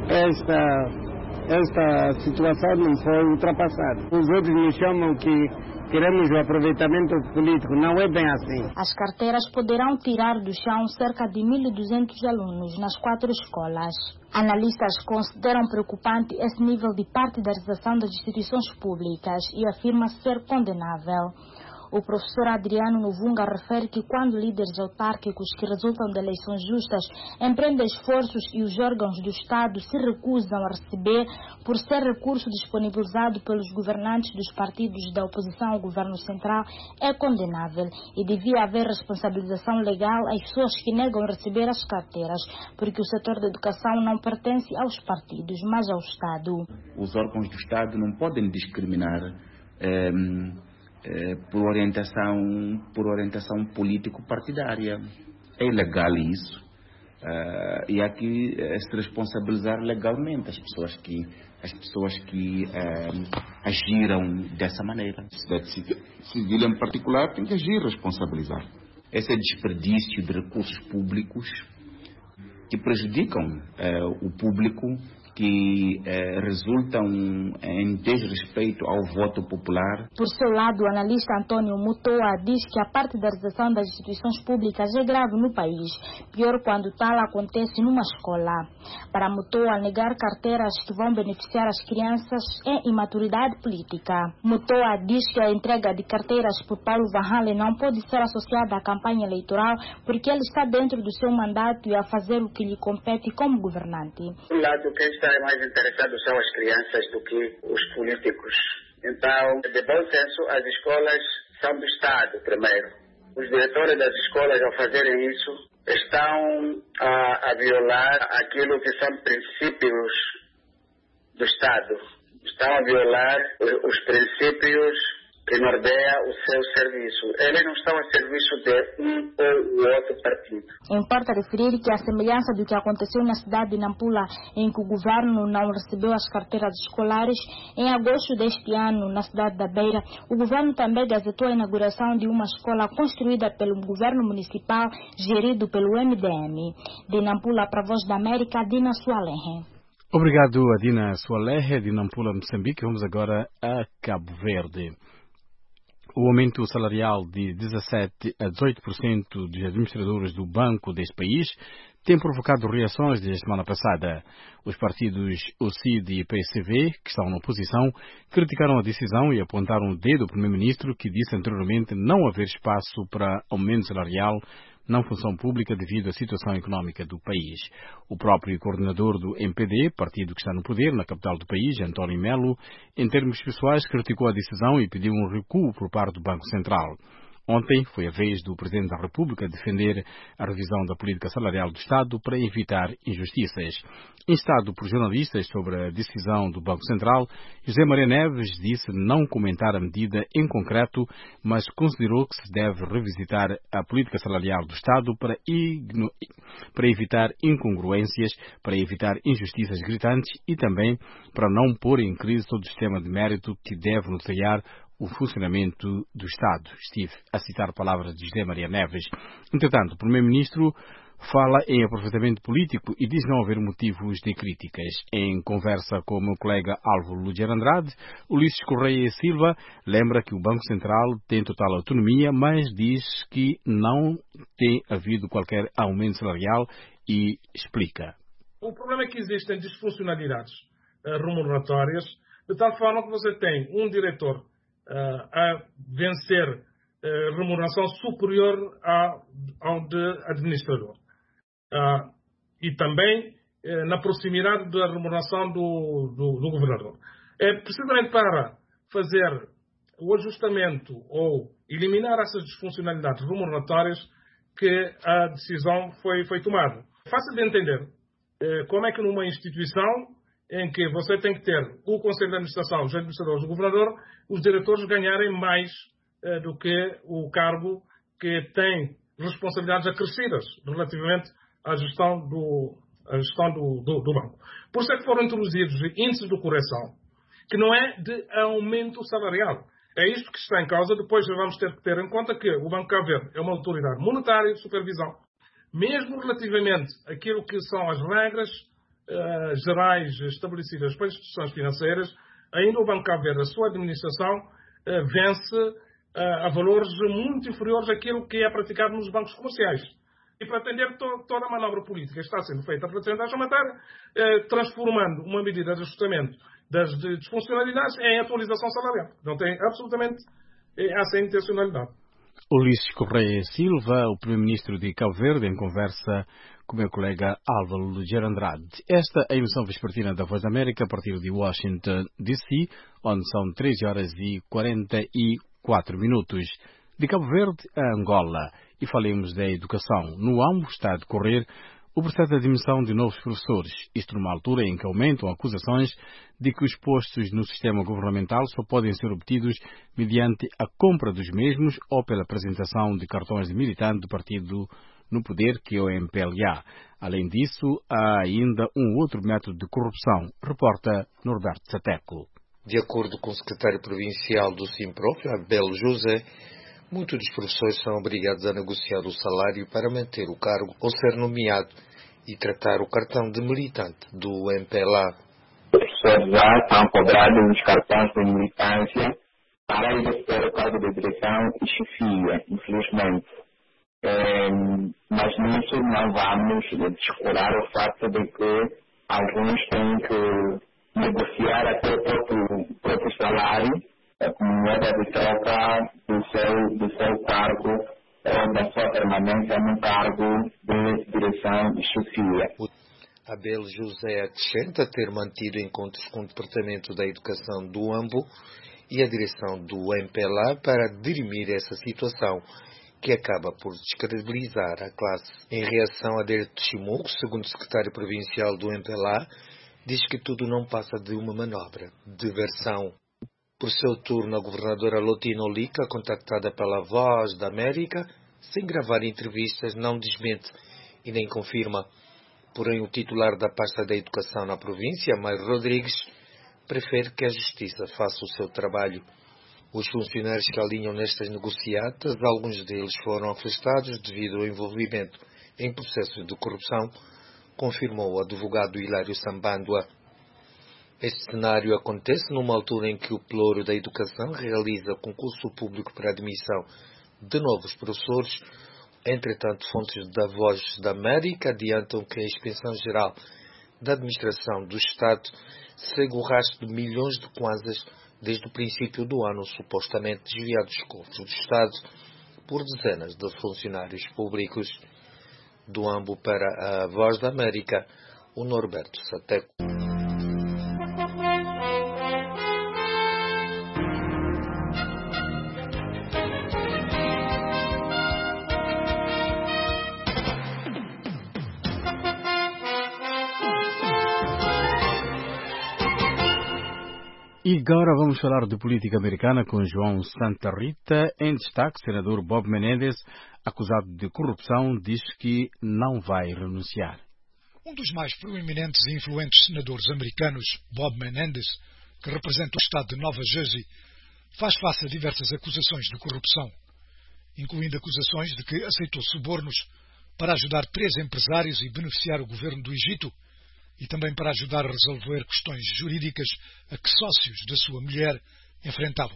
esta esta situação não foi ultrapassada. Os outros me chamam que queremos o aproveitamento político. Não é bem assim. As carteiras poderão tirar do chão cerca de mil e duzentos alunos nas quatro escolas. Analistas consideram preocupante esse nível de partidarização das instituições públicas e afirma ser condenável. O professor Adriano Novunga refere que quando líderes autárquicos que resultam de eleições justas empreendem esforços e os órgãos do Estado se recusam a receber por ser recurso disponibilizado pelos governantes dos partidos da oposição ao governo central, é condenável e devia haver responsabilização legal às pessoas que negam receber as carteiras, porque o setor da educação não pertence aos partidos, mas ao Estado. Os órgãos do Estado não podem discriminar eh, por orientação, por orientação político-partidária. É ilegal isso. Uh, e há que uh, se responsabilizar legalmente as pessoas que, as pessoas que uh, agiram dessa maneira. A sociedade civil, em particular, tem que agir, responsabilizar. Esse é desperdício de recursos públicos que prejudicam uh, o público que eh, resultam em desrespeito ao voto popular. Por seu lado, o analista Antônio Mutoa diz que a partidarização das instituições públicas é grave no país, pior quando tal acontece numa escola. Para Mutoa, negar carteiras que vão beneficiar as crianças é imaturidade política. Mutoa diz que a entrega de carteiras por Paulo Vanhale não pode ser associada à campanha eleitoral porque ele está dentro do seu mandato e a fazer o que lhe compete como governante. Do lado, quem está mais interessado são as crianças do que os políticos. Então, de bom senso, as escolas são do Estado, primeiro. Os diretores das escolas, ao fazerem isso, estão a, a violar aquilo que são princípios do Estado. Estão a violar os, os princípios que norteia o seu serviço. Eles não estão a serviço de um ou outro partido. Importa referir que, a semelhança do que aconteceu na cidade de Nampula, em que o governo não recebeu as carteiras escolares, em agosto deste ano, na cidade da Beira, o governo também gazetou a inauguração de uma escola construída pelo governo municipal, gerido pelo M D M. De Nampula para a Voz da América, Dina Sualenhe. Obrigado, Adina Sualenhe, de Nampula, Moçambique. Vamos agora a Cabo Verde. O aumento salarial de dezassete a dezoito por cento dos administradores do banco deste país tem provocado reações desde a semana passada. Os partidos O C I D e P C V, que estão na oposição, criticaram a decisão e apontaram o dedo ao primeiro-ministro, que disse anteriormente não haver espaço para aumento salarial na função pública devido à situação económica do país. O próprio coordenador do M P D, partido que está no poder na capital do país, António Melo, em termos pessoais, criticou a decisão e pediu um recuo por parte do Banco Central. Ontem foi a vez do Presidente da República defender a revisão da política salarial do Estado para evitar injustiças. Instado por jornalistas sobre a decisão do Banco Central, José Maria Neves disse não comentar a medida em concreto, mas considerou que se deve revisitar a política salarial do Estado para, igno... para evitar incongruências, para evitar injustiças gritantes e também para não pôr em crise todo o sistema de mérito que deve nortear o funcionamento do Estado. Estive a citar palavras de José Maria Neves. Entretanto, o Primeiro-Ministro fala em aproveitamento político e diz não haver motivos de críticas. Em conversa com o meu colega Álvaro Luger Andrade, Ulisses Correia Silva lembra que o Banco Central tem total autonomia, mas diz que não tem havido qualquer aumento salarial e explica. O problema é que existem disfuncionalidades uh, remuneratórias, de tal forma que você tem um diretor Uh, a vencer uh, remuneração superior a, ao de administrador. Uh, e também uh, na proximidade da remuneração do, do, do governador. É precisamente para fazer o ajustamento ou eliminar essas disfuncionalidades remuneratórias que a decisão foi, foi tomada. Fácil de entender uh, como é que numa instituição em que você tem que ter o Conselho de Administração, os administradores do governador, os diretores ganharem mais eh, do que o cargo que tem responsabilidades acrescidas relativamente à gestão do, à gestão do, do, do banco. Por isso é que foram introduzidos índices de correção, que não é de aumento salarial. É isto que está em causa. Depois vamos ter que ter em conta que o Banco Cabo Verde é uma autoridade monetária de supervisão. Mesmo relativamente àquilo que são as regras Uh, gerais estabelecidas pelas instituições financeiras, ainda o Banco Cabo Verde, a sua administração, uh, vence uh, a valores muito inferiores àquilo que é praticado nos bancos comerciais. E para atender to toda a manobra política que está sendo feita relativamente à matéria, uh, transformando uma medida de ajustamento das disfuncionalidades em atualização salarial. Não tem absolutamente uh, essa intencionalidade. Ulisses Correia Silva, o Primeiro-Ministro de Cabo Verde, em conversa com o meu colega Álvaro Luger Andrade. Esta é a emissão vespertina da Voz da América, a partir de Washington, D C, onde são treze horas e quarenta e quatro minutos. De Cabo Verde a Angola. E falemos da educação. No AMBO está a decorrer o processo de admissão de novos professores. Isto numa altura em que aumentam acusações de que os postos no sistema governamental só podem ser obtidos mediante a compra dos mesmos ou pela apresentação de cartões de militante do partido no poder, que é o M P L A. Além disso, há ainda um outro método de corrupção, reporta Norberto Sateco. De acordo com o secretário provincial do SIMPROF, Abel José, muitos dos professores são obrigados a negociar o salário para manter o cargo ou ser nomeado e tratar o cartão de militante do M P L A. As pessoas já são cobradas os cartões de militância para exercer o cargo de direção e chefia, infelizmente. É, mas nisso não vamos descurar o fato de que alguns têm que negociar até o próprio, próprio salário, como moeda de troca do seu, do seu cargo ou da sua permanência no cargo de direção e chefia. Abel José acrescenta ter mantido encontros com o Departamento da Educação do AMBO e a direção do M P L A para dirimir essa situação, que acaba por descredibilizar a classe. Em reação a Décio Chimuco, segundo o secretário provincial do M P L A, diz que tudo não passa de uma manobra, diversão. Por seu turno, a governadora Lotina Olica, contactada pela Voz da América, sem gravar entrevistas, não desmente e nem confirma. Porém, o titular da pasta da Educação na província, Maio Rodrigues, prefere que a Justiça faça o seu trabalho. Os funcionários que alinham nestas negociatas, alguns deles foram afastados devido ao envolvimento em processos de corrupção, confirmou o advogado Hilário Sambandua. Este cenário acontece numa altura em que o Pelouro da Educação realiza concurso público para admissão de novos professores. Entretanto, fontes da Voz da América adiantam que a Inspeção Geral da Administração do Estado segue o rastro de milhões de kwanzas desde o princípio do ano, supostamente desviados dos cofres do Estado por dezenas de funcionários públicos. Do AMBO para a Voz da América, o Norberto Sateco. E agora vamos falar de política americana com João Santa Rita. Em destaque, o senador Bob Menendez, acusado de corrupção, diz que não vai renunciar. Um dos mais proeminentes e influentes senadores americanos, Bob Menendez, que representa o estado de Nova Jersey, faz face a diversas acusações de corrupção, incluindo acusações de que aceitou subornos para ajudar três empresários e beneficiar o governo do Egito, e também para ajudar a resolver questões jurídicas a que sócios da sua mulher enfrentavam.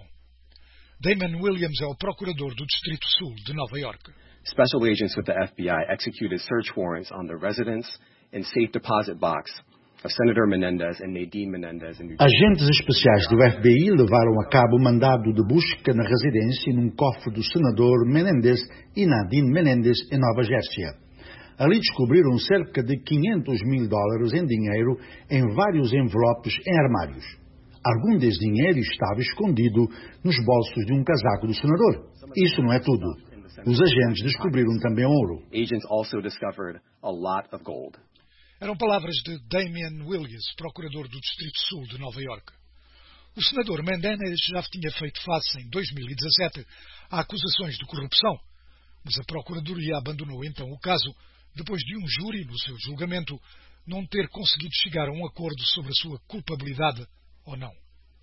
Damon Williams é o procurador do Distrito Sul de Nova York. Special agents with the F B I executed search warrants on the residence and safe deposit box of Senator Menendez and Nadine Menendez in New Jersey. Agentes especiais do F B I levaram a cabo um mandado de busca na residência e num cofre do senador Menendez e Nadine Menendez em Nova Jersey. Ali descobriram cerca de quinhentos mil dólares em dinheiro em vários envelopes em armários. Algum desse dinheiro estava escondido nos bolsos de um casaco do senador. Isso não é tudo. Os agentes descobriram também ouro. Agents also discovered a lot of gold. Eram palavras de Damian Williams, procurador do Distrito Sul de Nova York. O senador Menendez já tinha feito face em dois mil e dezassete a acusações de corrupção, mas a procuradoria abandonou então o caso depois de um júri, no seu julgamento, não ter conseguido chegar a um acordo sobre a sua culpabilidade ou não.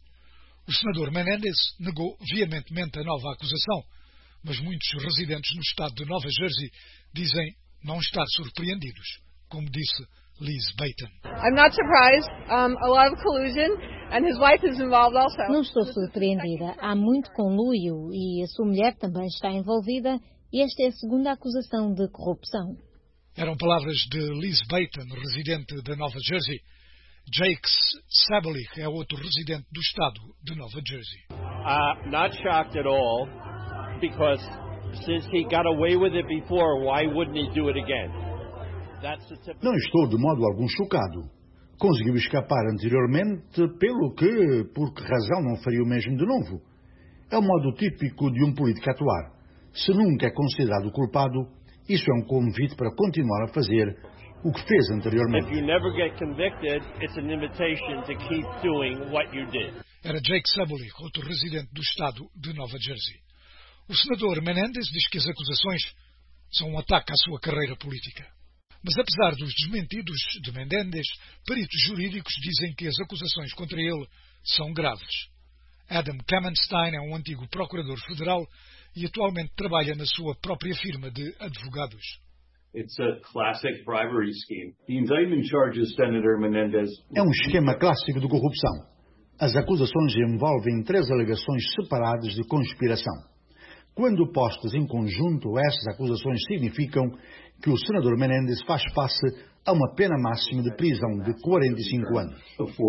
O senador Menendez negou veementemente a nova acusação, mas muitos residentes no estado de Nova Jersey dizem não estar surpreendidos, como disse Liz Baton. I'm not surprised. Um, a lot of collusion, and his wife is involved also. Não estou surpreendida. Há muito conluio e a sua mulher também está envolvida, e esta é a segunda acusação de corrupção. Eram palavras de Liz Baton, residente de Nova Jersey. Jake Sabelich é outro residente do estado de Nova Jersey. Uh, not shocked at all, because since he got away with it before, why wouldn't he do it again? That's the typical... Não estou de modo algum chocado. Conseguiu escapar anteriormente, pelo que, por que razão não faria o mesmo de novo? É o modo típico de um político atuar. Se nunca é considerado culpado, isso é um convite para continuar a fazer o que fez anteriormente. If you never get convicted, it's an invitation to keep doing what you did. Era Jake Sabelich, outro residente do estado de Nova Jersey. O senador Menendez diz que as acusações são um ataque à sua carreira política. Mas apesar dos desmentidos de Menendez, peritos jurídicos dizem que as acusações contra ele são graves. Adam Kamenstein é um antigo procurador federal e atualmente trabalha na sua própria firma de advogados. It's a classic bribery scheme. The indictment charges Senator Menendez. É um esquema clássico de corrupção. As acusações envolvem três alegações separadas de conspiração. Quando postas em conjunto, essas acusações significam que o senador Menendez faz face a uma pena máxima de prisão de quarenta e cinco anos.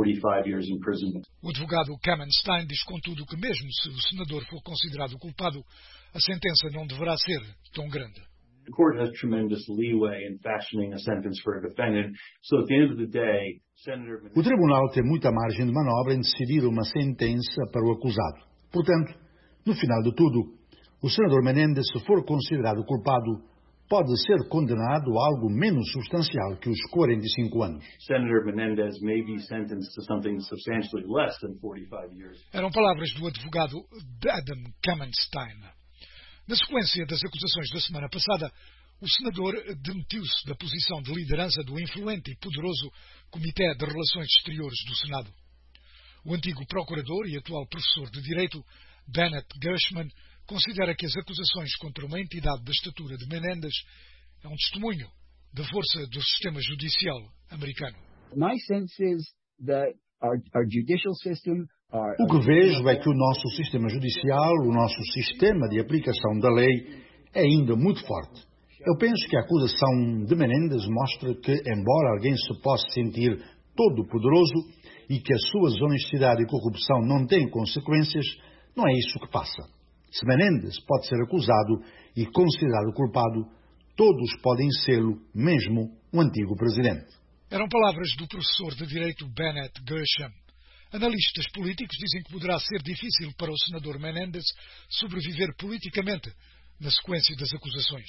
O advogado Cameron Stein diz, contudo, que mesmo se o senador for considerado culpado, a sentença não deverá ser tão grande. The court has tremendous leeway in fashioning a sentence for a defendant. So at the end of the day, Senator Menendez... O tribunal tem muita margem de manobra em decidir uma sentença para o acusado. Portanto, no final de tudo, o senador Menendez, se for considerado culpado, pode ser condenado a algo menos substancial que os quarenta e cinco anos. Senator Menendez may be sentenced to something substantially less than forty-five years. Eram palavras do advogado Adam Kamenstein. Na sequência das acusações da semana passada, o senador demitiu-se da posição de liderança do influente e poderoso Comitê de Relações Exteriores do Senado. O antigo procurador e atual professor de Direito, Bennett Gershman, considera que as acusações contra uma entidade da estatura de Menendez é um testemunho da força do sistema judicial americano. My sense is that our, our judicial system, our, o que vejo é que o nosso sistema judicial, o nosso sistema de aplicação da lei é ainda muito forte. Eu penso que a acusação de Menendez mostra que, embora alguém se possa sentir todo poderoso e que as suas honestidade e corrupção não têm consequências, não é isso que passa. Se Menendez pode ser acusado e considerado culpado, todos podem sê-lo, mesmo o antigo presidente. Eram palavras do professor de Direito Bennett Gershman. Analistas políticos dizem que poderá ser difícil para o senador Menendez sobreviver politicamente na sequência das acusações.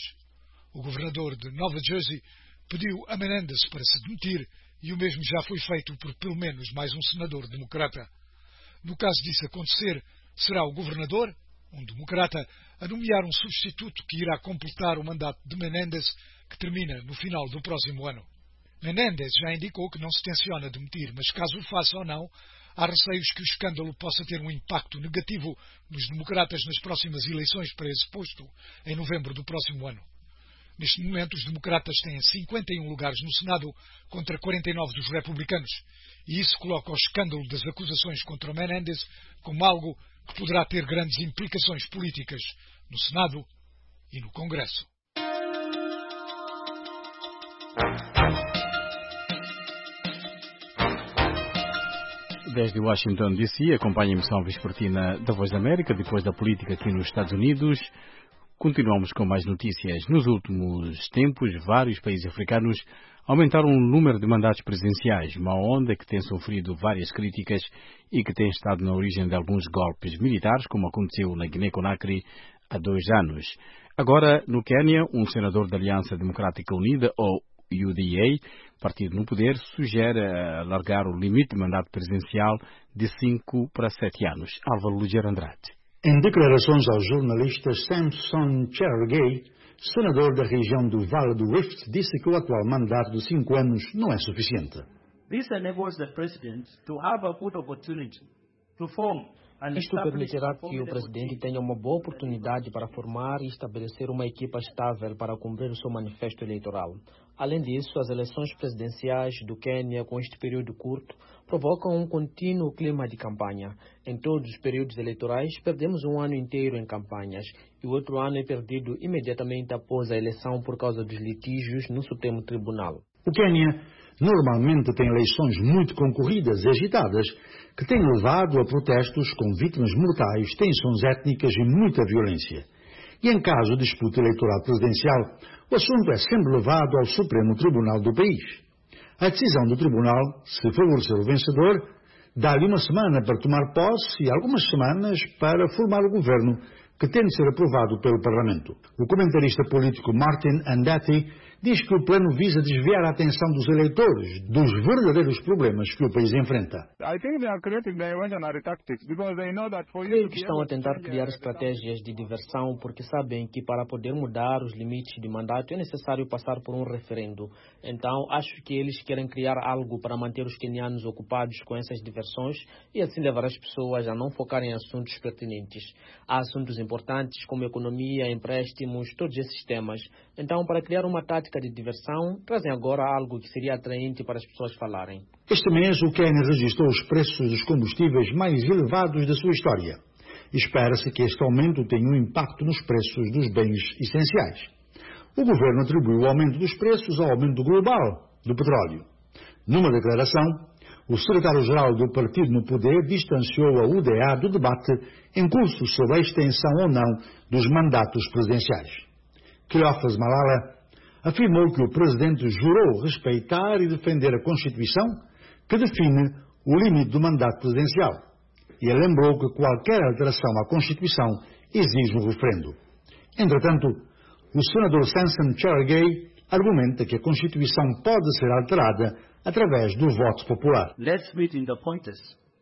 O governador de Nova Jersey pediu a Menendez para se demitir e o mesmo já foi feito por pelo menos mais um senador democrata. No caso disso acontecer, será o governador, um democrata, a nomear um substituto que irá completar o mandato de Menendez, que termina no final do próximo ano. Menendez já indicou que não se tenciona demitir, mas caso o faça ou não, há receios que o escândalo possa ter um impacto negativo nos democratas nas próximas eleições para esse posto, em novembro do próximo ano. Neste momento, os democratas têm cinquenta e um lugares no Senado contra quarenta e nove dos republicanos, e isso coloca o escândalo das acusações contra Menendez como algo que poderá ter grandes implicações políticas no Senado e no Congresso. Desde Washington, D C, acompanha a emissão vespertina da Voz da América, depois da política aqui nos Estados Unidos. Continuamos com mais notícias. Nos últimos tempos, vários países africanos aumentaram o número de mandatos presidenciais, uma onda que tem sofrido várias críticas e que tem estado na origem de alguns golpes militares, como aconteceu na Guiné-Conakry há dois anos. Agora, no Quênia, um senador da Aliança Democrática Unida, ou U D A, partido no poder, sugere alargar o limite de mandato presidencial de cinco para sete anos. Álvaro Luger Andrade. Em declarações aos jornalistas, Samson Cherargei, senador da região do Vale do Rift, disse que o atual mandato de cinco anos não é suficiente. This enables the president to have a good opportunity to form. Isto permitirá que o presidente tenha uma boa oportunidade para formar e estabelecer uma equipa estável para cumprir o seu manifesto eleitoral. Além disso, as eleições presidenciais do Quênia, com este período curto, provocam um contínuo clima de campanha. Em todos os períodos eleitorais, perdemos um ano inteiro em campanhas e o outro ano é perdido imediatamente após a eleição por causa dos litígios no Supremo Tribunal. O Quênia normalmente tem eleições muito concorridas e agitadas, que têm levado a protestos com vítimas mortais, tensões étnicas e muita violência. E em caso de disputa eleitoral presidencial, o assunto é sempre levado ao Supremo Tribunal do país. A decisão do tribunal, se favorecer o vencedor, dá-lhe uma semana para tomar posse e algumas semanas para formar o governo, que tem de ser aprovado pelo Parlamento. O comentarista político Martin Andati diz que o plano visa desviar a atenção dos eleitores dos verdadeiros problemas que o país enfrenta. Creio que estão a tentar criar estratégias de diversão porque sabem que para poder mudar os limites de mandato é necessário passar por um referendo. Então, acho que eles querem criar algo para manter os quenianos ocupados com essas diversões e assim levar as pessoas a não focarem em assuntos pertinentes. Há assuntos importantes como economia, empréstimos, todos esses temas. Então, para criar uma tática ótica de diversão, trazem agora algo que seria atraente para as pessoas falarem. Este mês, o Quênia registrou os preços dos combustíveis mais elevados da sua história. Espera-se que este aumento tenha um impacto nos preços dos bens essenciais. O governo atribuiu o aumento dos preços ao aumento global do petróleo. Numa declaração, o secretário-geral do partido no poder distanciou a U D A do debate em curso sobre a extensão ou não dos mandatos presidenciais. Cleophas Malala afirmou que o presidente jurou respeitar e defender a Constituição que define o limite do mandato presidencial. E ele lembrou que qualquer alteração à Constituição exige um referendo. Entretanto, o senador Samson Cherargei argumenta que a Constituição pode ser alterada através do voto popular. Let's meet in the pointers.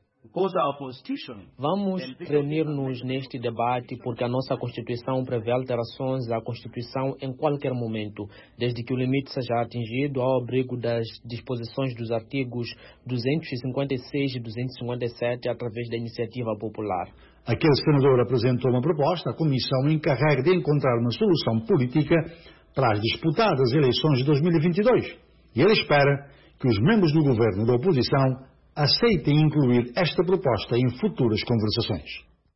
Vamos reunir-nos neste debate porque a nossa Constituição prevê alterações à Constituição em qualquer momento, desde que o limite seja atingido ao abrigo das disposições dos artigos duzentos e cinquenta e seis e duzentos e cinquenta e sete através da iniciativa popular. Aquele senador apresentou uma proposta à Comissão encarregue de encontrar uma solução política para as disputadas eleições de dois mil e vinte e dois. E ele espera que os membros do governo e da oposição aceitem incluir esta proposta em futuras conversações.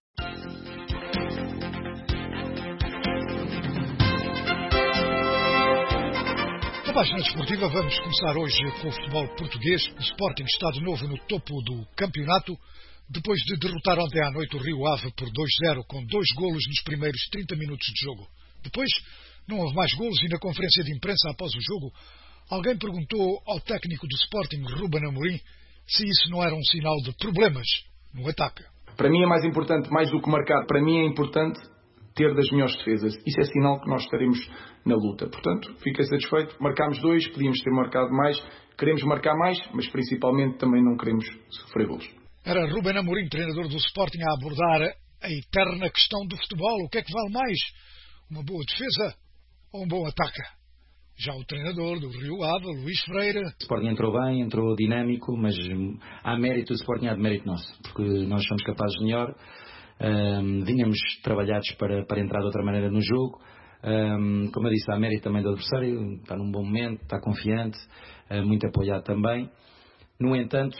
Na página desportiva vamos começar hoje com o futebol português. O Sporting está de novo no topo do campeonato, depois de derrotar ontem à noite o Rio Ave por dois a zero, com dois golos nos primeiros trinta minutos de jogo. Depois, não houve mais golos e na conferência de imprensa após o jogo, alguém perguntou ao técnico do Sporting, Ruben Amorim, se isso não era um sinal de problemas no ataque. Para mim é mais importante, mais do que marcar, para mim é importante ter das melhores defesas. Isso é sinal que nós estaremos na luta. Portanto, fiquei satisfeito. Marcámos dois, podíamos ter marcado mais, queremos marcar mais, mas principalmente também não queremos sofrer golos. Era Ruben Amorim, treinador do Sporting, a abordar a eterna questão do futebol. O que é que vale mais? Uma boa defesa ou um bom ataque? Já o treinador do Rio Ave, Luís Freire. O Sporting entrou bem, entrou dinâmico, mas há mérito do Sporting, há de mérito nosso, porque nós somos capazes de melhor. Um, vínhamos trabalhados para, para entrar de outra maneira no jogo. Um, como eu disse, há mérito também do adversário, está num bom momento, está confiante, uh, muito apoiado também. No entanto,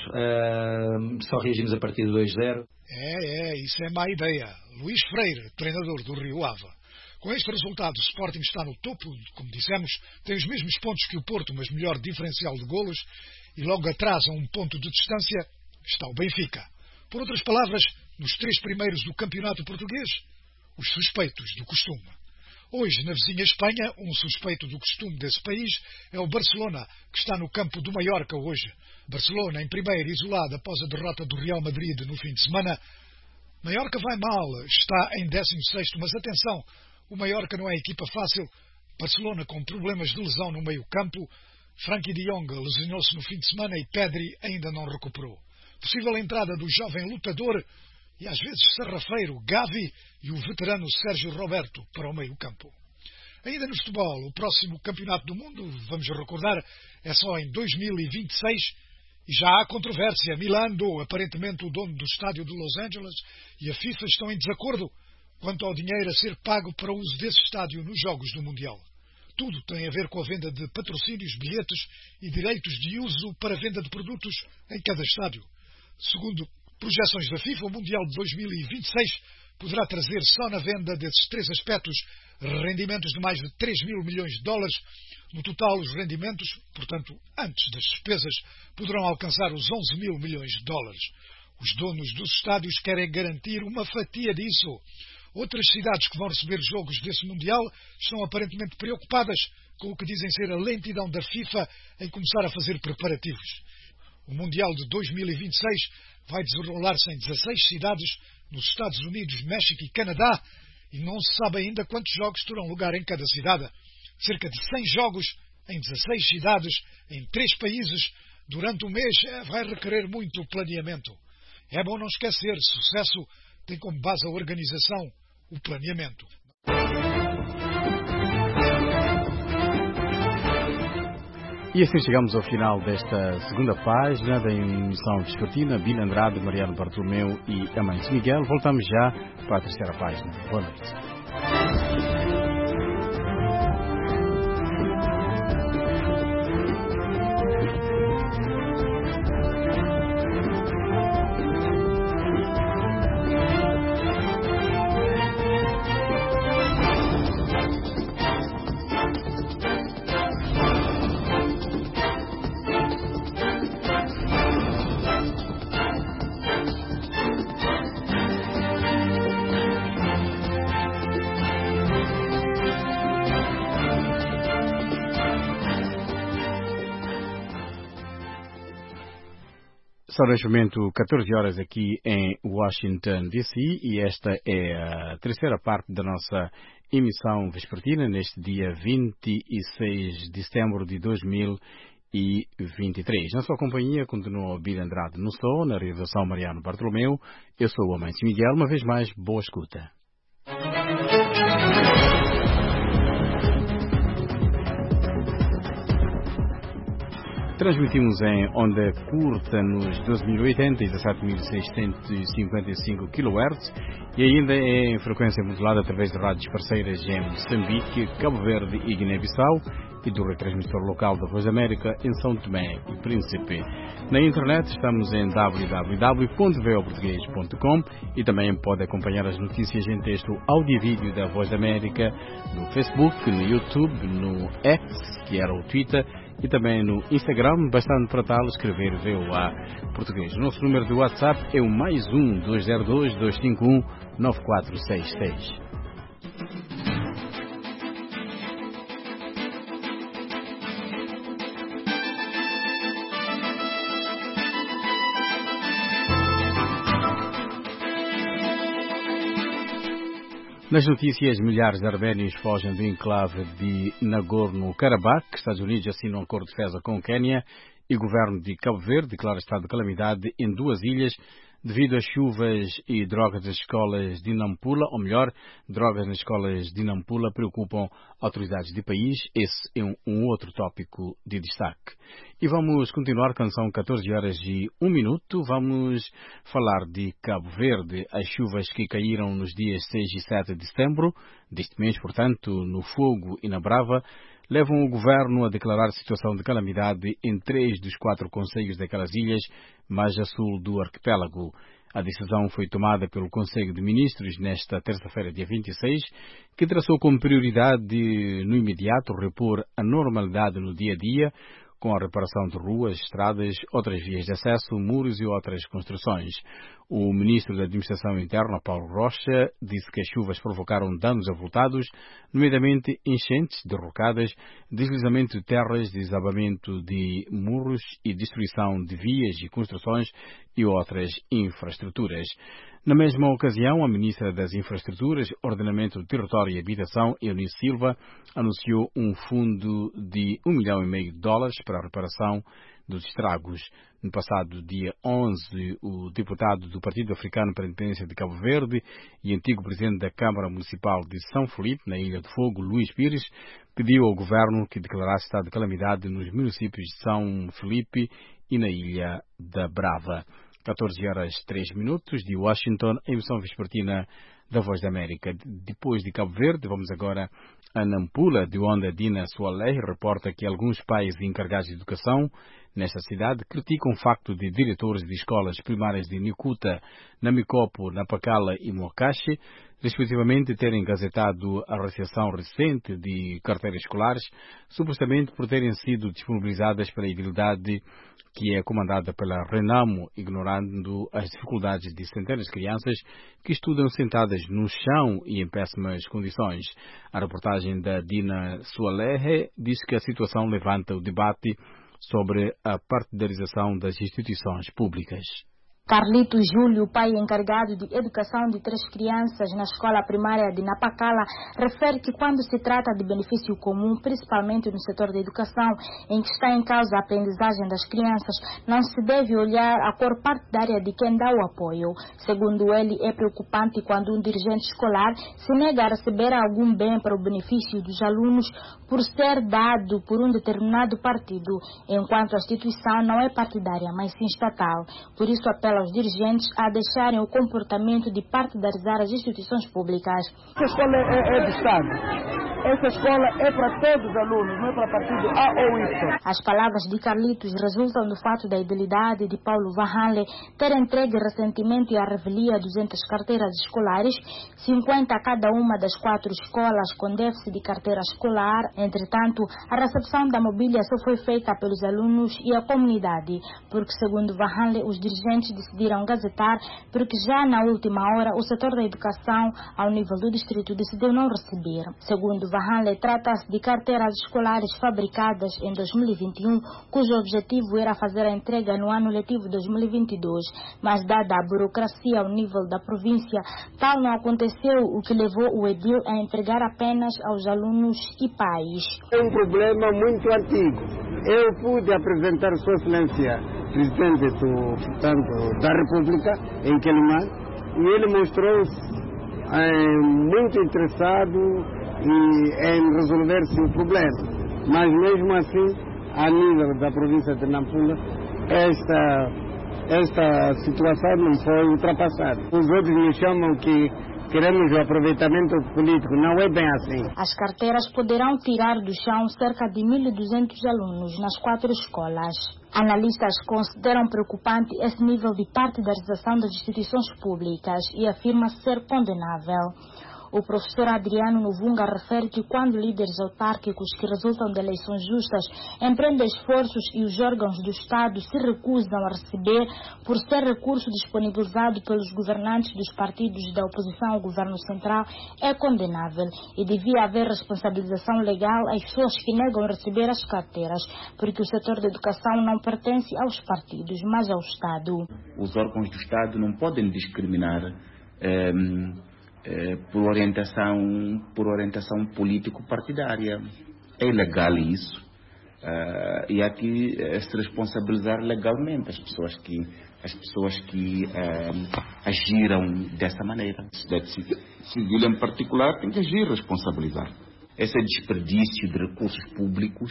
uh, só reagimos a partir de dois a zero. É, é, isso é má ideia. Luís Freire, treinador do Rio Ave. Com este resultado, o Sporting está no topo, como dissemos, tem os mesmos pontos que o Porto, mas melhor diferencial de golos, e logo atrás, a um ponto de distância, está o Benfica. Por outras palavras, nos três primeiros do campeonato português, os suspeitos do costume. Hoje, na vizinha Espanha, um suspeito do costume desse país é o Barcelona, que está no campo do Mallorca hoje. Barcelona, em primeiro, isolado após a derrota do Real Madrid no fim de semana. Mallorca vai mal, está em décimo sexto, mas atenção, o Mallorca não é equipa fácil. Barcelona com problemas de lesão no meio-campo. Frankie de Jong lesionou-se no fim de semana e Pedri ainda não recuperou. Possível entrada do jovem lutador e às vezes sarrafeiro Gavi e o veterano Sérgio Roberto para o meio-campo. Ainda no futebol, o próximo campeonato do mundo, vamos recordar, é só em dois mil e vinte e seis e já há controvérsia. Milan, aparentemente o dono do estádio de Los Angeles, e a FIFA estão em desacordo quanto ao dinheiro a ser pago para o uso desse estádio nos Jogos do Mundial. Tudo tem a ver com a venda de patrocínios, bilhetes e direitos de uso para venda de produtos em cada estádio. Segundo projeções da FIFA, o Mundial de dois mil e vinte e seis poderá trazer só na venda desses três aspectos rendimentos de mais de três mil milhões de dólares. No total, os rendimentos, portanto, antes das despesas, poderão alcançar os onze mil milhões de dólares. Os donos dos estádios querem garantir uma fatia disso. Outras cidades que vão receber jogos desse Mundial estão aparentemente preocupadas com o que dizem ser a lentidão da FIFA em começar a fazer preparativos. O Mundial de dois mil e vinte e seis vai desenrolar-se em dezasseis cidades nos Estados Unidos, México e Canadá e não se sabe ainda quantos jogos terão lugar em cada cidade. Cerca de cem jogos em dezasseis cidades, em três países, durante um mês vai requerer muito planeamento. É bom não esquecer, sucesso tem como base a organização, o planeamento. E assim chegamos ao final desta segunda página da emissão vespertina. Bina Andrade, Mariano Bartolomeu e Amâncio Miguel. Voltamos já para a terceira página. Boa noite. São neste momento catorze horas aqui em Washington, D C, e esta é a terceira parte da nossa emissão vespertina neste dia vinte e seis de setembro de dois mil e vinte e três. Na sua companhia continua o Bida Andrade no som, na realização Mariano Bartolomeu. Eu sou o Amante Miguel. Uma vez mais, boa escuta. Transmitimos em onda curta nos doze mil e oitenta e dezassete mil seiscentos e cinquenta e cinco quilohertz e ainda em frequência modulada através de rádios parceiras em Moçambique, Cabo Verde e Guiné-Bissau e do retransmissor local da Voz da América em São Tomé e Príncipe. Na internet estamos em w w w ponto v o português ponto com e também pode acompanhar as notícias em texto, áudio e vídeo da Voz da América no Facebook, no YouTube, no X, que era o Twitter, e também no Instagram, bastante para tal escrever V O A Português. O nosso número de WhatsApp é o mais um dois zero dois, dois cinco um, nove quatro seis seis. Nas notícias, milhares de arménios fogem do enclave de Nagorno-Karabakh. Estados Unidos assinam um acordo de defesa com o Quênia e o governo de Cabo Verde declara estado de calamidade em duas ilhas devido às chuvas e drogas nas escolas de Nampula, ou melhor, drogas nas escolas de Nampula preocupam autoridades do país. Esse é um, um outro tópico de destaque. E vamos continuar quando são catorze horas e um minuto. Vamos falar de Cabo Verde. As chuvas que caíram nos dias seis e sete de setembro deste mês, portanto, no Fogo e na Brava, levam o governo a declarar situação de calamidade em três dos quatro concelhos daquelas ilhas, mais a sul do arquipélago. A decisão foi tomada pelo Conselho de Ministros nesta terça-feira, dia vinte e seis, que traçou como prioridade no imediato repor a normalidade no dia-a-dia, com a reparação de ruas, estradas, outras vias de acesso, muros e outras construções. O ministro da Administração Interna, Paulo Rocha, disse que as chuvas provocaram danos avultados, nomeadamente enchentes, derrocadas, deslizamento de terras, desabamento de muros e destruição de vias e construções e outras infraestruturas. Na mesma ocasião, a ministra das Infraestruturas, Ordenamento do Território e Habitação, Eunice Silva, anunciou um fundo de um milhão e meio de dólares para a reparação dos estragos. No passado dia onze, o deputado do Partido Africano para a Independência de Cabo Verde e antigo presidente da Câmara Municipal de São Felipe, na Ilha de Fogo, Luís Pires, pediu ao governo que declarasse estado de calamidade nos municípios de São Felipe e na Ilha da Brava. catorze horas e três minutos de Washington, emissão vespertina da Voz da América. Depois de Cabo Verde, vamos agora a Nampula, de onde a Dina Sualeh reporta que alguns pais encarregados de educação nesta cidade criticam o facto de diretores de escolas primárias de Nicuta, Namicopo, Napacala e Mocache, respectivamente, terem gazetado a recepção recente de carteiras escolares, supostamente por terem sido disponibilizadas para a habilidade que é comandada pela Renamo, ignorando as dificuldades de centenas de crianças que estudam sentadas no chão e em péssimas condições. A reportagem da Dina Sualeh diz que a situação levanta o debate sobre a partidarização das instituições públicas. Carlito Júlio, pai encarregado de educação de três crianças na escola primária de Napacala, refere que quando se trata de benefício comum, principalmente no setor da educação, em que está em causa a aprendizagem das crianças, não se deve olhar a cor partidária de quem dá o apoio. Segundo ele, é preocupante quando um dirigente escolar se nega a receber algum bem para o benefício dos alunos por ser dado por um determinado partido, enquanto a instituição não é partidária, mas sim estatal. Por isso, apela aos dirigentes a deixarem o comportamento de partidarizar as instituições públicas. Essa escola é, é do Estado. Essa escola é para todos os alunos, não é para partido A ou Y. As palavras de Carlitos resultam do fato da idilidade de Paulo Vahanle ter entregue recentemente à revelia duzentas carteiras escolares, cinquenta a cada uma das quatro escolas com déficit de carteira escolar. Entretanto, a recepção da mobília só foi feita pelos alunos e a comunidade, porque, segundo Vahanle, os dirigentes decidiram gazetar, porque já na última hora o setor da educação ao nível do distrito decidiu não receber. Segundo Vahanle trata-se de carteiras escolares fabricadas em dois mil e vinte e um, cujo objetivo era fazer a entrega no ano letivo dois mil e vinte e dois, mas dada a burocracia ao nível da província, tal não aconteceu, o que levou o edil a entregar apenas aos alunos e pais. É um problema muito antigo. Eu pude apresentar Sua Excelência, Presidente do, portanto, da República, em Quelimane, e ele mostrou-se é, muito interessado em, em resolver-se o problema. Mas mesmo assim, a nível da província de Nampula, esta, esta situação não foi ultrapassada. Os outros me chamam que queremos o aproveitamento político. Não é bem assim. As carteiras poderão tirar do chão cerca de mil e duzentos alunos nas quatro escolas. Analistas consideram preocupante esse nível de partidarização das instituições públicas e afirma ser condenável. O professor Adriano Novunga refere que quando líderes autárquicos que resultam de eleições justas empreendem esforços e os órgãos do Estado se recusam a receber por ser recurso disponibilizado pelos governantes dos partidos da oposição ao governo central, é condenável e devia haver responsabilização legal às pessoas que negam receber as carteiras, porque o setor da educação não pertence aos partidos, mas ao Estado. Os órgãos do Estado não podem discriminar eh, Eh, por orientação por orientação político-partidária. É ilegal isso. Uh, e há que uh, se responsabilizar legalmente as pessoas que as pessoas que uh, agiram dessa maneira. A sociedade civil em particular tem que agir, responsabilizar. Esse desperdício de recursos públicos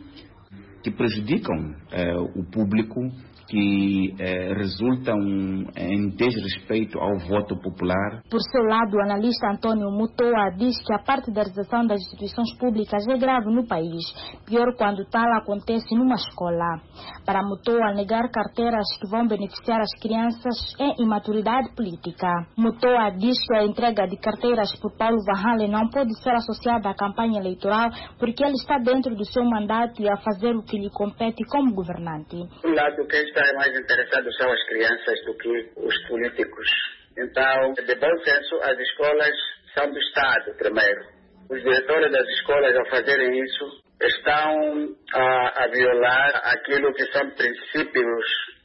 que prejudicam uh, o público, que eh, resultam em desrespeito ao voto popular. Por seu lado, o analista Antônio Mutoa diz que a partidarização das instituições públicas é grave no país, pior quando tal acontece numa escola. Para Mutoa, negar carteiras que vão beneficiar as crianças é imaturidade política. Mutoa diz que a entrega de carteiras por Paulo Vahanle não pode ser associada à campanha eleitoral porque ele está dentro do seu mandato e a fazer o que lhe compete como governante. Um lado que está mais interessado são as crianças do que os políticos. Então, de bom senso, as escolas são do Estado, primeiro. Os diretores das escolas, ao fazerem isso, estão a, a violar aquilo que são princípios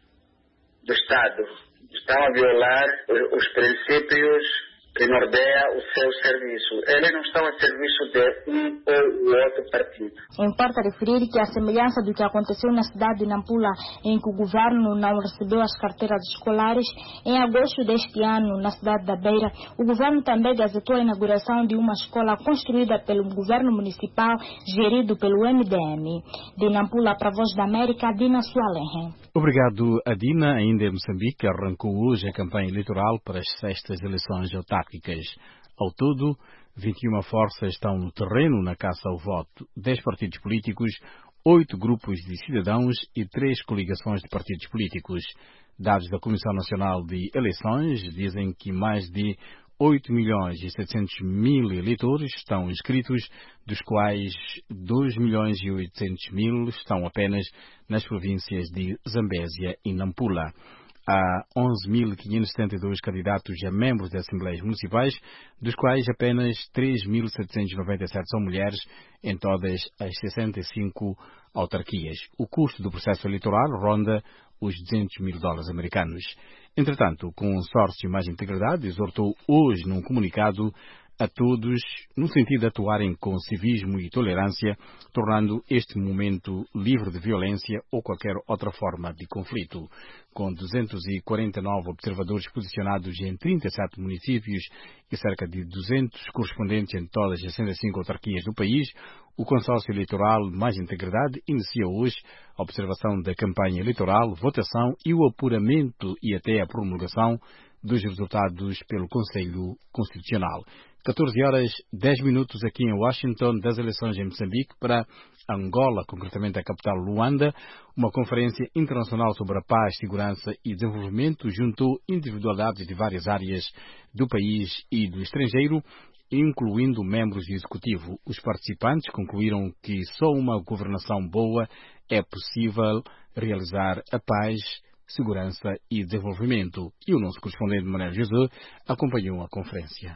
do Estado. Estão a violar os, os princípios que norteia o seu serviço. Eles não estão a serviço de um ou outro partido. Importa referir que, a semelhança do que aconteceu na cidade de Nampula, em que o governo não recebeu as carteiras escolares, em agosto deste ano, na cidade da Beira, o governo também gazetou a inauguração de uma escola construída pelo governo municipal, gerido pelo M D M. De Nampula para a Voz da América, Dina Sualenhe. Obrigado, Adina. Ainda em Moçambique, arrancou hoje a campanha eleitoral para as sextas eleições autárquicas. Ao todo, vinte e uma forças estão no terreno na caça ao voto, dez partidos políticos, oito grupos de cidadãos e três coligações de partidos políticos. Dados da Comissão Nacional de Eleições dizem que mais de oito milhões e setecentos mil eleitores estão inscritos, dos quais dois milhões e oitocentos mil estão apenas nas províncias de Zambésia e Nampula. Há onze mil quinhentos e setenta e dois candidatos a membros de assembleias municipais, dos quais apenas três mil setecentos e noventa e sete são mulheres em todas as sessenta e cinco autarquias. O custo do processo eleitoral ronda os duzentos mil dólares americanos. Entretanto, o consórcio Mais Integridade exortou hoje num comunicado a todos no sentido de atuarem com civismo e tolerância, tornando este momento livre de violência ou qualquer outra forma de conflito. Com duzentos e quarenta e nove observadores posicionados em trinta e sete municípios e cerca de duzentos correspondentes em todas as sessenta e cinco autarquias do país, o consórcio eleitoral Mais Integridade inicia hoje a observação da campanha eleitoral, votação e o apuramento e até a promulgação dos resultados pelo Conselho Constitucional. catorze horas, dez minutos aqui em Washington, das eleições em Moçambique para Angola, concretamente a capital Luanda. Uma conferência internacional sobre a paz, segurança e desenvolvimento juntou individualidades de várias áreas do país e do estrangeiro, incluindo membros do executivo. Os participantes concluíram que só uma governação boa é possível realizar a paz, segurança e desenvolvimento. E o nosso correspondente Manuel Jesus acompanhou a conferência.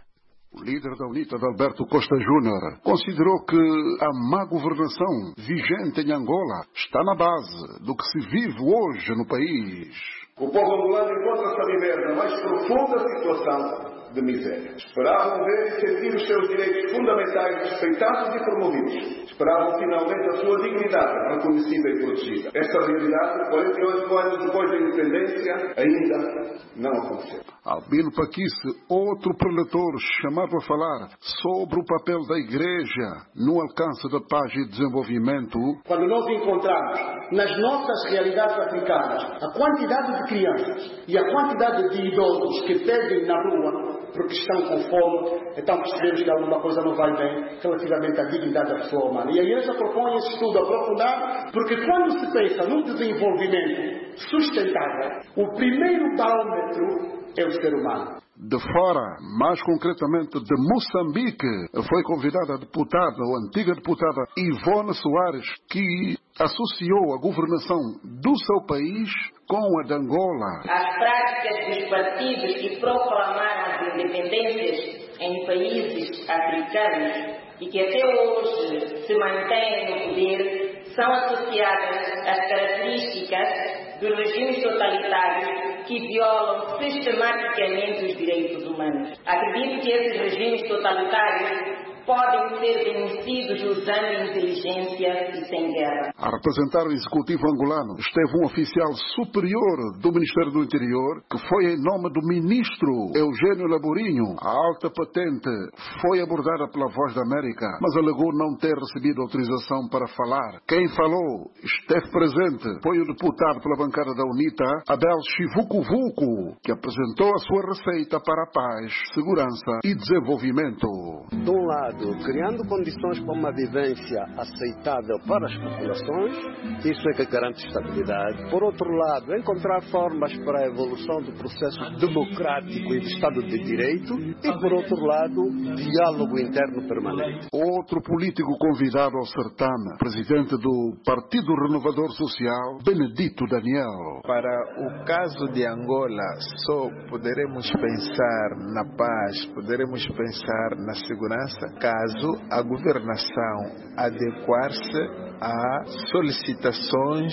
O líder da UNITA, Alberto Costa Júnior, considerou que a má governação vigente em Angola está na base do que se vive hoje no país. O povo angolano encontra-se a viver na mais profunda situação de miséria. Esperavam ver e sentir os seus direitos fundamentais respeitados e promovidos. Esperavam finalmente a sua dignidade reconhecida e protegida. Esta realidade, quarenta e oito anos depois da independência, ainda não aconteceu. Albino Paquice, outro preletor, chamado a falar sobre o papel da Igreja no alcance da paz e desenvolvimento. Quando nós encontramos nas nossas realidades africanas a quantidade de crianças e a quantidade de idosos que pedem na rua porque estão com fome, então percebemos que alguma coisa não vai bem relativamente à dignidade da pessoa humana. E a Igreja propõe esse estudo aprofundado, porque quando se pensa num desenvolvimento sustentável, o primeiro parâmetro é o ser humano. De fora, mais concretamente de Moçambique, foi convidada a deputada, ou antiga deputada, Ivone Soares, que associou a governação do seu país com a de Angola. As práticas dos partidos que proclamaram as independências em países africanos e que até hoje se mantêm no poder são associadas às características dos regimes totalitários que violam sistematicamente os direitos humanos. Acredito que esses regimes totalitários podem ser vencidos usando inteligência e sem guerra. A representar o executivo angolano esteve um oficial superior do Ministério do Interior, que foi em nome do ministro Eugênio Laborinho. A alta patente foi abordada pela Voz da América, mas alegou não ter recebido autorização para falar. Quem falou, esteve presente, foi o deputado pela bancada da UNITA, Abel Chivucovuco, que apresentou a sua receita para a paz, segurança e desenvolvimento. De um lado, criando condições para uma vivência aceitável para as populações, isso é que garante estabilidade. Por outro lado, encontrar formas para a evolução do processo democrático e do Estado de Direito e, por outro lado, diálogo interno permanente. Outro político convidado ao certame, presidente do Partido Renovador Social, Benedito Daniel. Para o caso de Angola, só poderemos pensar na paz, poderemos pensar na segurança, caso a governação adequar-se a solicitações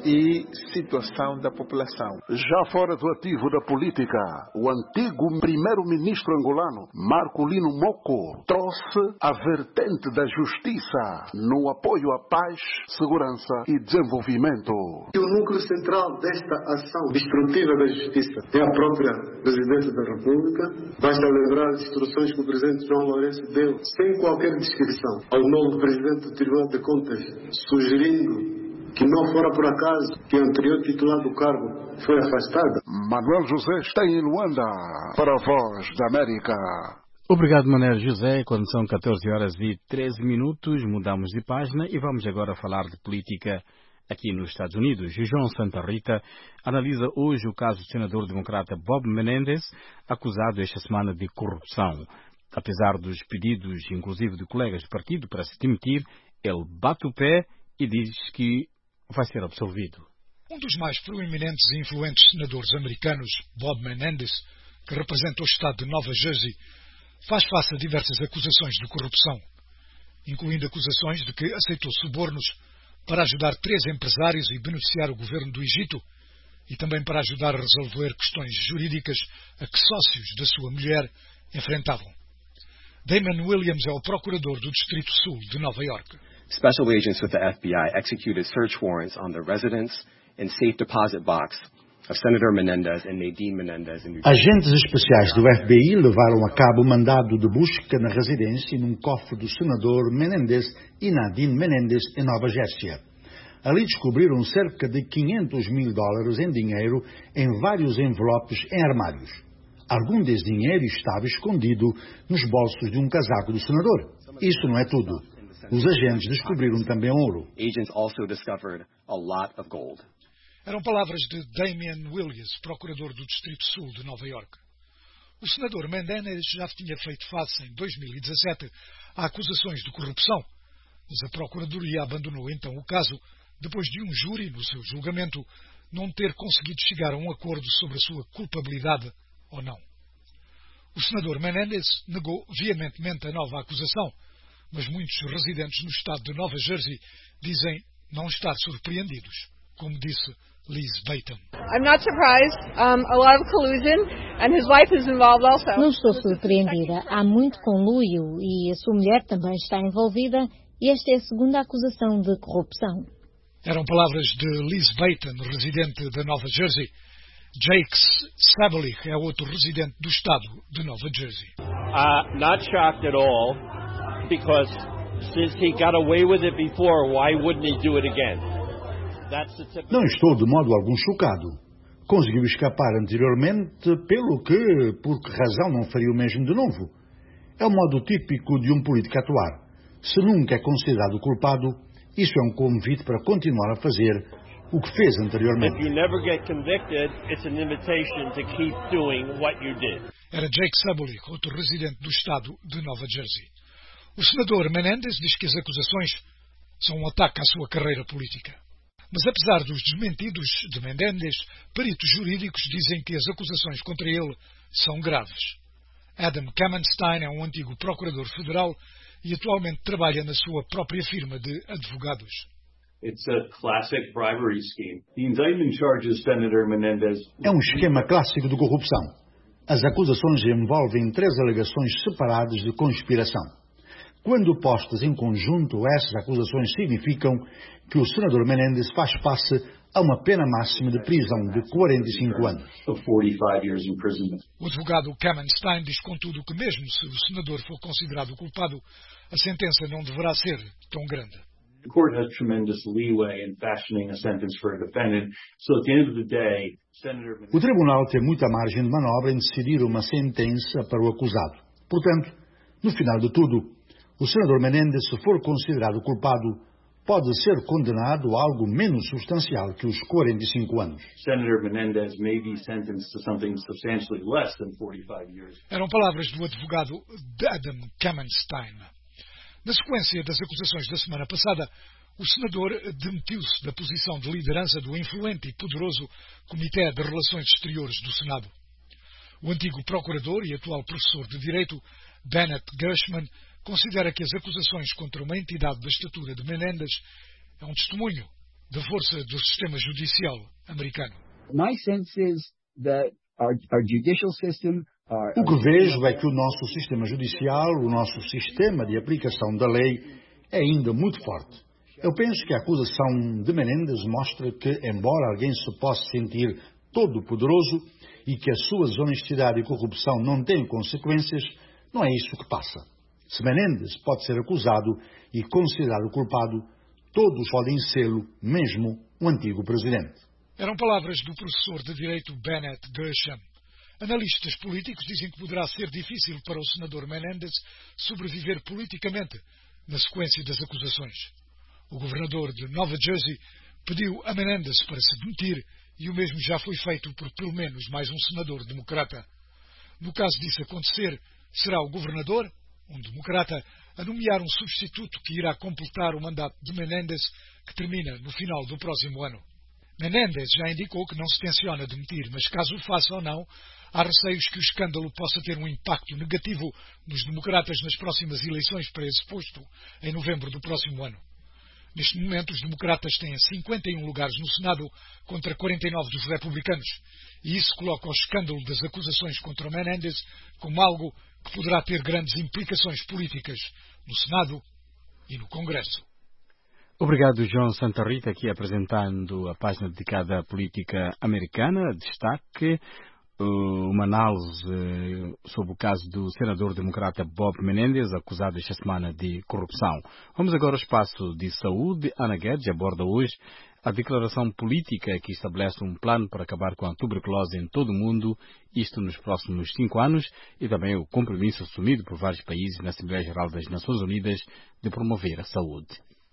e situação da população. Já fora do ativo da política, o antigo primeiro-ministro angolano, Marcolino Mocco, trouxe a vertente da justiça no apoio à paz, segurança e desenvolvimento. O núcleo central desta ação destrutiva da justiça é a própria Presidência da República. Basta lembrar as instruções que o Presidente João Lourenço deu, sem qualquer descrição, ao novo Presidente do Tribunal de Contas, sugerindo que não fora por acaso que o anterior titular do cargo foi afastado. Manuel José está em Luanda para a Voz da América. Obrigado, Manuel José. Quando são catorze horas e treze minutos, mudamos de página e vamos agora falar de política aqui nos Estados Unidos. João Santa Rita analisa hoje o caso do senador democrata Bob Menendez, acusado esta semana de corrupção. Apesar dos pedidos, inclusive de colegas do partido, para se demitir, ele bate o pé e diz que vai ser absolvido. Um dos mais proeminentes e influentes senadores americanos, Bob Menendez, que representa o estado de Nova Jersey, faz face a diversas acusações de corrupção, incluindo acusações de que aceitou subornos para ajudar três empresários e beneficiar o governo do Egito e também para ajudar a resolver questões jurídicas a que sócios da sua mulher enfrentavam. Damon Williams é o procurador do Distrito Sul de Nova York. Special agents with the F B I executed search warrants on the residence and safe deposit box of Senator Menendez and Nadine Menendez in New Jersey. Agentes especiais do F B I levaram a cabo mandado de busca na residência e num cofre do senador Menendez e Nadine Menendez em Nova Jersey. Ali descobriram cerca de quinhentos mil dólares em dinheiro em vários envelopes em armários. Algum desse dinheiro estava escondido nos bolsos de um casaco do senador. Isso não é tudo. Os agentes descobriram também ouro. Agents also discovered a lot of gold. Eram palavras de Damian Williams, procurador do Distrito Sul de Nova York. O senador Menendez já tinha feito face em dois mil e dezassete a acusações de corrupção, mas a Procuradoria abandonou então o caso depois de um júri, no seu julgamento, não ter conseguido chegar a um acordo sobre a sua culpabilidade ou não. O senador Menendez negou veementemente a nova acusação, mas muitos residentes no estado de Nova Jersey dizem não estar surpreendidos, como disse Liz Bayton. I'm not surprised. Um, a lot of collusion, and his wife is involved also. Não estou surpreendida. Há muito conluio e a sua mulher também está envolvida, e esta é a segunda acusação de corrupção. Eram palavras de Liz Bayton, residente de Nova Jersey. Jake Sabolich é outro residente do estado de Nova Jersey. Uh, not shocked at all, because since he got away with it before, why wouldn't he do it again? That's the typical... Não estou de modo algum chocado. Conseguiu escapar anteriormente, pelo que, por que razão não faria o mesmo de novo? É o modo típico de um político atuar. Se nunca é considerado culpado, isso é um convite para continuar a fazer o que fez anteriormente. If you never get convicted, it's an invitation to keep doing what you did. Era Jake Sabolich, outro residente do estado de Nova Jersey. O senador Menendez diz que as acusações são um ataque à sua carreira política. Mas apesar dos desmentidos de Menendez, peritos jurídicos dizem que as acusações contra ele são graves. Adam Kamenstein é um antigo procurador federal e atualmente trabalha na sua própria firma de advogados. It's a classic bribery scheme. The indictment charges Senator Menendez. É um esquema clássico de corrupção. As acusações envolvem três alegações separadas de conspiração. Quando postas em conjunto, essas acusações significam que o senador Menendez faz face a uma pena máxima de prisão de quarenta e cinco anos. O advogado Kamenstein diz, contudo, que mesmo se o senador for considerado culpado, a sentença não deverá ser tão grande. The court has tremendous leeway in fashioning a sentence for a defendant. So at the end of the day, Senator Menendez... O tribunal tem muita margem de manobra em decidir uma sentença para o acusado. Portanto, no final de tudo, o senador Menendez, se for considerado culpado, pode ser condenado a algo menos substancial que os quarenta e cinco anos. Senator Menendez may be sentenced to something substantially less than forty-five years. Eram palavras do advogado Adam Kamenstein. Na sequência das acusações da semana passada, o senador demitiu-se da posição de liderança do influente e poderoso Comitê de Relações Exteriores do Senado. O antigo procurador e atual professor de Direito, Bennett Gershman, considera que as acusações contra uma entidade da estatura de Menendez é um testemunho da força do sistema judicial americano. My sense is that our, our judicial system O que vejo é que o nosso sistema judicial, o nosso sistema de aplicação da lei, é ainda muito forte. Eu penso que a acusação de Menendez mostra que, embora alguém se possa sentir todo-poderoso e que as suas honestidade e corrupção não têm consequências, não é isso que passa. Se Menendez pode ser acusado e considerado culpado, todos podem sê-lo, mesmo o antigo presidente. Eram palavras do professor de Direito Bennett Gershman. Analistas políticos dizem que poderá ser difícil para o senador Menendez sobreviver politicamente na sequência das acusações. O governador de Nova Jersey pediu a Menendez para se demitir e o mesmo já foi feito por pelo menos mais um senador democrata. No caso disso acontecer, será o governador, um democrata, a nomear um substituto que irá completar o mandato de Menendez, que termina no final do próximo ano. Menendez já indicou que não se tenciona demitir, mas caso o faça ou não, há receios que o escândalo possa ter um impacto negativo nos democratas nas próximas eleições para esse posto, em novembro do próximo ano. Neste momento, os democratas têm cinquenta e um lugares no Senado contra quarenta e nove dos republicanos, e isso coloca o escândalo das acusações contra Menendez como algo que poderá ter grandes implicações políticas no Senado e no Congresso. Obrigado, João Santa Rita, aqui apresentando a página dedicada à política americana. Destaque uma análise sobre o caso do senador democrata Bob Menendez, acusado esta semana de corrupção. Vamos agora ao espaço de saúde. Ana Guedes aborda hoje a declaração política que estabelece um plano para acabar com a tuberculose em todo o mundo, isto nos próximos cinco anos, e também o compromisso assumido por vários países na Assembleia Geral das Nações Unidas de promover a saúde.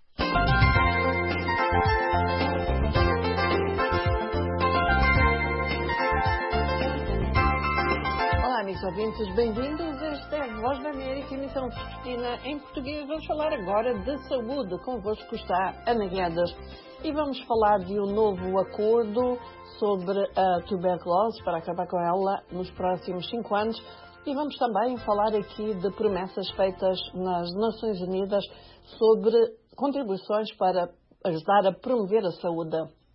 Olá, amigos ouvintes, bem-vindos. Esta é a Voz da América, emissão vespertina em português. Vamos falar agora de saúde. Convosco está Ana Guedes. E vamos falar de um novo acordo sobre a tuberculose para acabar com ela nos próximos cinco anos. E vamos também falar aqui de promessas feitas nas Nações Unidas sobre contribuições para ajudar a promover a saúde.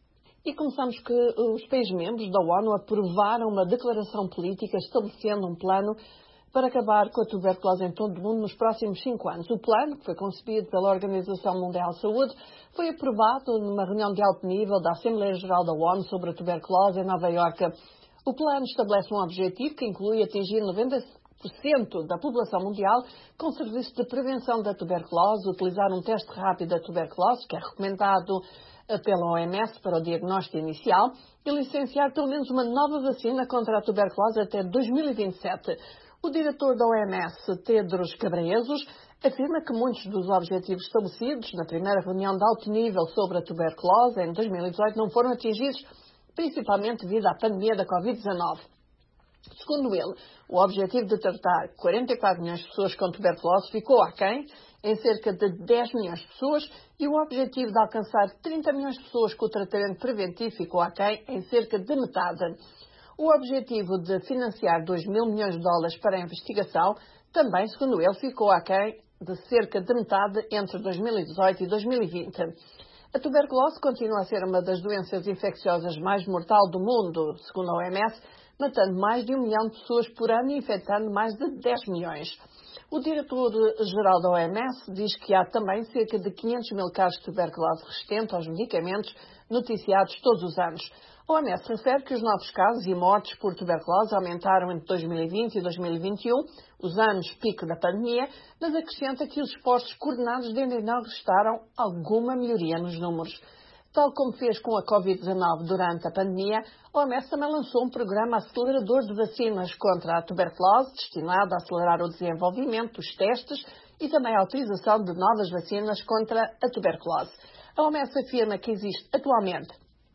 E começamos que os países-membros da ONU aprovaram uma declaração política estabelecendo um plano para acabar com a tuberculose em todo o mundo nos próximos cinco anos. O plano, que foi concebido pela Organização Mundial de Saúde, foi aprovado numa reunião de alto nível da Assembleia Geral da ONU sobre a tuberculose em Nova Iorque. O plano estabelece um objetivo que inclui atingir noventa por cento da população mundial com serviços de prevenção da tuberculose, utilizar um teste rápido da tuberculose, que é recomendado pela O M S para o diagnóstico inicial, e licenciar pelo menos uma nova vacina contra a tuberculose até dois mil e vinte e sete. O diretor da O M S, Tedros Ghebreyesus, afirma que muitos dos objetivos estabelecidos na primeira reunião de alto nível sobre a tuberculose em dois mil e dezoito não foram atingidos, principalmente devido à pandemia da covid dezanove. Segundo ele, o objetivo de tratar quarenta e quatro milhões de pessoas com tuberculose ficou aquém, em cerca de dez milhões de pessoas, e o objetivo de alcançar trinta milhões de pessoas com o tratamento preventivo ficou aquém, em cerca de metade. O objetivo de financiar dois mil milhões de dólares para a investigação também, segundo ele, ficou aquém de cerca de metade entre dois mil e dezoito e dois mil e vinte. A tuberculose continua a ser uma das doenças infecciosas mais mortais do mundo, segundo a O M S, matando mais de um milhão de pessoas por ano e infectando mais de dez milhões. O diretor-geral da O M S diz que há também cerca de quinhentos mil casos de tuberculose resistente aos medicamentos noticiados todos os anos. A O M S refere que os novos casos e mortes por tuberculose aumentaram entre dois mil e vinte e dois mil e vinte e um, os anos pico da pandemia, mas acrescenta que os esforços coordenados ainda não registaram alguma melhoria nos números. Tal como fez com a covid dezanove durante a pandemia, a O M S também lançou um programa acelerador de vacinas contra a tuberculose, destinado a acelerar o desenvolvimento dos testes e também a utilização de novas vacinas contra a tuberculose. A O M S afirma que existe atualmente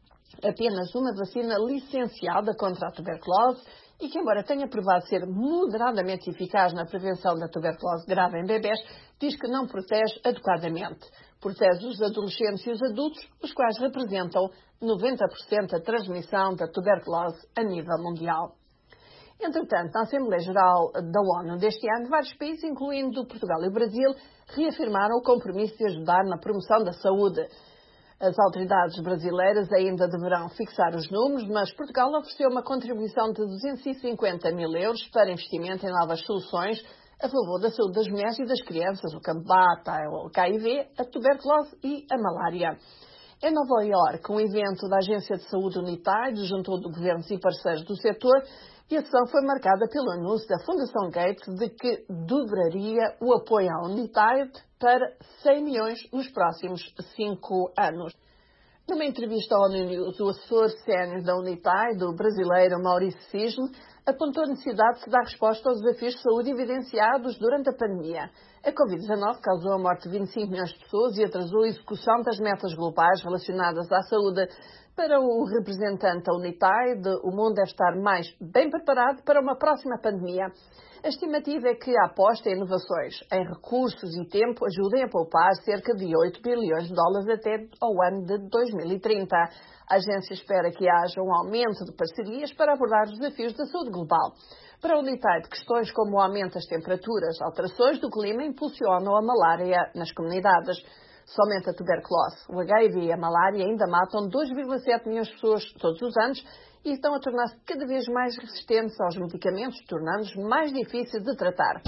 apenas uma vacina licenciada contra a tuberculose e que, embora tenha provado ser moderadamente eficaz na prevenção da tuberculose grave em bebés, diz que não protege adequadamente. Protege os adolescentes e os adultos, os quais representam noventa por cento da transmissão da tuberculose a nível mundial. Entretanto, na Assembleia Geral da ONU deste ano, vários países, incluindo Portugal e o Brasil, reafirmaram o compromisso de ajudar na promoção da saúde. As autoridades brasileiras ainda deverão fixar os números, mas Portugal ofereceu uma contribuição de duzentos e cinquenta mil euros para investimento em novas soluções a favor da saúde das mulheres e das crianças, o combate ao H I V, a tuberculose e a malária. Em Nova Iorque, um evento da Agência de Saúde UNITAID juntou de governos e parceiros do setor, e a sessão foi marcada pelo anúncio da Fundação Gates de que dobraria o apoio à UNITAID para cem milhões nos próximos cinco anos. Numa entrevista à ONU News, o assessor sénior da UNITAID, o brasileiro Maurício Cisne, apontou a necessidade de se dar resposta aos desafios de saúde evidenciados durante a pandemia. A covid dezanove causou a morte de vinte e cinco milhões de pessoas e atrasou a execução das metas globais relacionadas à saúde. Para o representante da UNITAID, o mundo deve estar mais bem preparado para uma próxima pandemia. A estimativa é que a aposta em inovações, em recursos e tempo ajudem a poupar cerca de oito bilhões de dólares até ao ano de dois mil e trinta. A agência espera que haja um aumento de parcerias para abordar os desafios da saúde global. Para a UNITAID, questões como o aumento das temperaturas, alterações do clima impulsionam a malária nas comunidades. Somente a tuberculose, o H I V e a malária ainda matam dois vírgula sete milhões de pessoas todos os anos e estão a tornar-se cada vez mais resistentes aos medicamentos, tornando-os mais difíceis de tratar.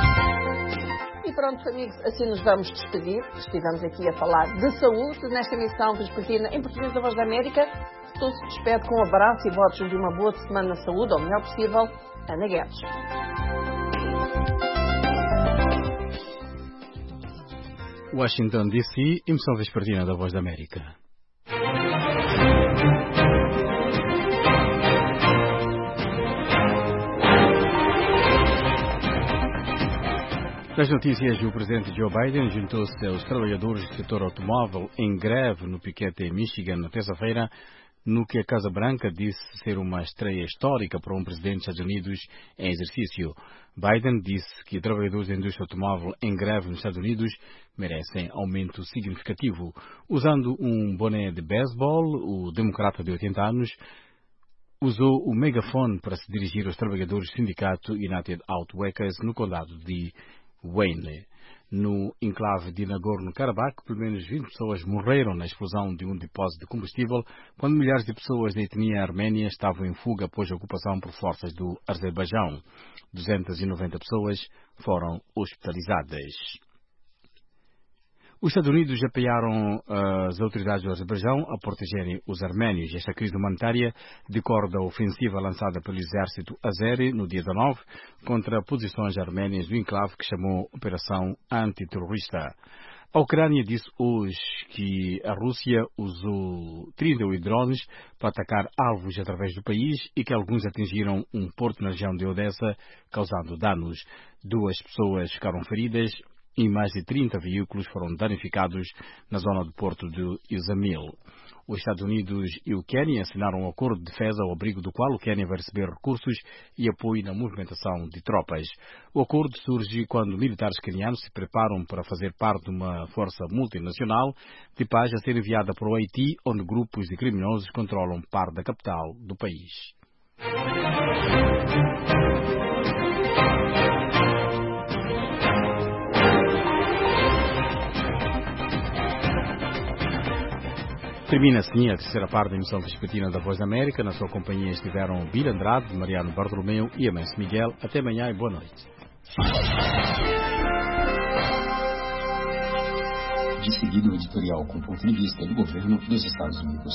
E pronto, amigos, assim nos vamos despedir. Estivemos aqui a falar de saúde nesta emissão vespertina em português da Voz da América. Estou se despede com um abraço e votos de uma boa semana de saúde, ao melhor possível, Ana Guedes. Washington, D C, emissão vespertina da Voz da América. Nas notícias, o presidente Joe Biden juntou-se aos trabalhadores do setor automóvel em greve no piquete em Michigan na terça-feira, no que a Casa Branca disse ser uma estreia histórica para um presidente dos Estados Unidos em exercício. Biden disse que trabalhadores da indústria automóvel em greve nos Estados Unidos merecem aumento significativo. Usando um boné de beisebol, o democrata de oitenta anos usou o megafone para se dirigir aos trabalhadores do sindicato United Auto Workers no condado de Wayne. No enclave de Nagorno-Karabakh, pelo menos vinte pessoas morreram na explosão de um depósito de combustível quando milhares de pessoas da etnia arménia estavam em fuga após a ocupação por forças do Azerbaijão. duzentas e noventa pessoas foram hospitalizadas. Os Estados Unidos apoiaram as autoridades do Azerbaijão a protegerem os arménios. Esta crise humanitária decorre da ofensiva lançada pelo exército azeri no dia dezenove contra posições arménias do enclave que chamou Operação Antiterrorista. A Ucrânia disse hoje que a Rússia usou trinta e oito drones para atacar alvos através do país e que alguns atingiram um porto na região de Odessa, causando danos. Duas pessoas ficaram feridas e mais de trinta veículos foram danificados na zona do porto de Izamil. Os Estados Unidos e o Quênia assinaram um acordo de defesa ao abrigo do qual o Quênia vai receber recursos e apoio na movimentação de tropas. O acordo surge quando militares quenianos se preparam para fazer parte de uma força multinacional de paz a ser enviada para o Haiti, onde grupos de criminosos controlam parte da capital do país. Termina assim a terceira parte da emissão vespertina da Voz da América. Na sua companhia estiveram Bira Andrade, Mariano Bartolomeu e Amâncio Miguel. Até amanhã e boa noite. De seguida, o editorial com ponto de vista do governo dos Estados Unidos.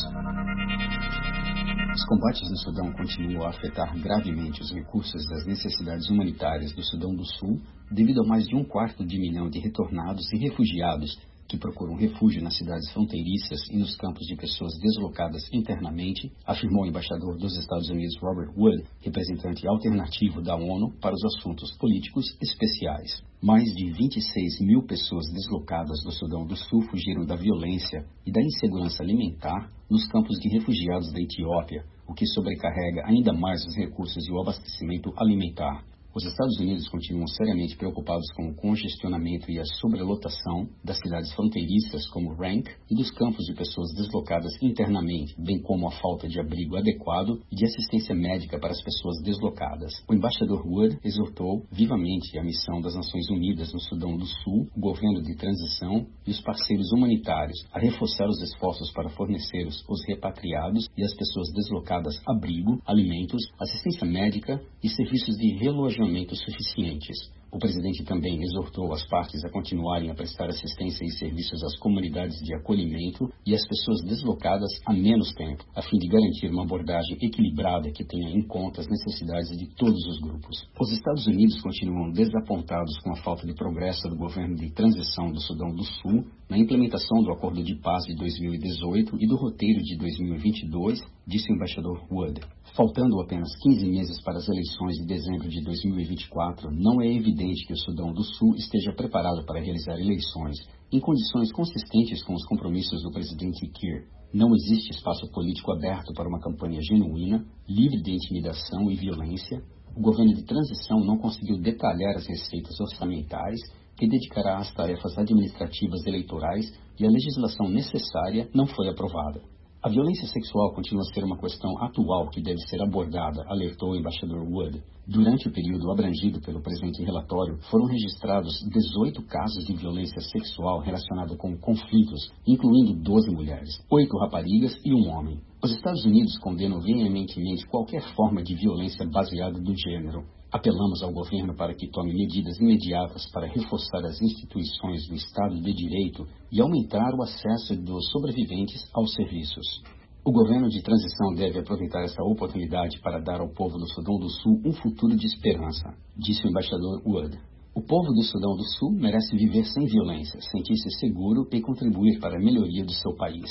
Os combates no Sudão continuam a afetar gravemente os recursos das necessidades humanitárias do Sudão do Sul, devido a mais de um quarto de milhão de retornados e refugiados que procuram refúgio nas cidades fronteiriças e nos campos de pessoas deslocadas internamente, afirmou o embaixador dos Estados Unidos Robert Wood, representante alternativo da ONU para os assuntos políticos especiais. Mais de vinte e seis mil pessoas deslocadas do Sudão do Sul fugiram da violência e da insegurança alimentar nos campos de refugiados da Etiópia, o que sobrecarrega ainda mais os recursos e o abastecimento alimentar. Os Estados Unidos continuam seriamente preocupados com o congestionamento e a sobrelotação das cidades fronteiriças como Rank e dos campos de pessoas deslocadas internamente, bem como a falta de abrigo adequado e de assistência médica para as pessoas deslocadas. O embaixador Wood exortou vivamente a missão das Nações Unidas no Sudão do Sul, o governo de transição e os parceiros humanitários a reforçar os esforços para fornecer os repatriados e as pessoas deslocadas abrigo, alimentos, assistência médica e serviços de relojamento suficientes. O presidente também exortou as partes a continuarem a prestar assistência e serviços às comunidades de acolhimento e às pessoas deslocadas há menos tempo, a fim de garantir uma abordagem equilibrada que tenha em conta as necessidades de todos os grupos. Os Estados Unidos continuam desapontados com a falta de progresso do governo de transição do Sudão do Sul na implementação do Acordo de Paz de dois mil e dezoito e do roteiro de dois mil e vinte e dois, disse o embaixador Wood. Faltando apenas quinze meses para as eleições de dezembro de dois mil e vinte e quatro, não é evidente que o Sudão do Sul esteja preparado para realizar eleições em condições consistentes com os compromissos do presidente Kiir. Não existe espaço político aberto para uma campanha genuína, livre de intimidação e violência. O governo de transição não conseguiu detalhar as receitas orçamentais que dedicará às tarefas administrativas eleitorais e a legislação necessária não foi aprovada. A violência sexual continua a ser uma questão atual que deve ser abordada, alertou o embaixador Wood. Durante o período abrangido pelo presente relatório, foram registrados dezoito casos de violência sexual relacionada com conflitos, incluindo doze mulheres, oito raparigas e um homem. Os Estados Unidos condenam veementemente qualquer forma de violência baseada no gênero. Apelamos ao governo para que tome medidas imediatas para reforçar as instituições do Estado de Direito e aumentar o acesso dos sobreviventes aos serviços. O governo de transição deve aproveitar essa oportunidade para dar ao povo do Sudão do Sul um futuro de esperança, disse o embaixador Wood. O povo do Sudão do Sul merece viver sem violência, sentir-se seguro e contribuir para a melhoria do seu país.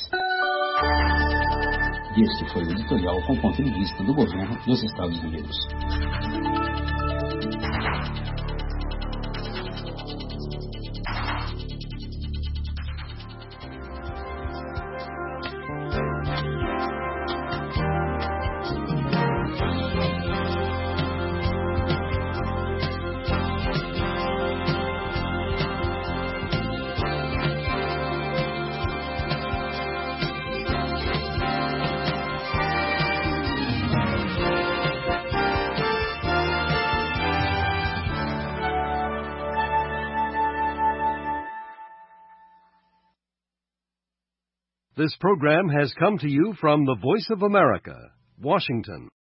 Este foi o editorial com ponto de vista do governo dos Estados Unidos. This program has come to you from the Voice of America, Washington.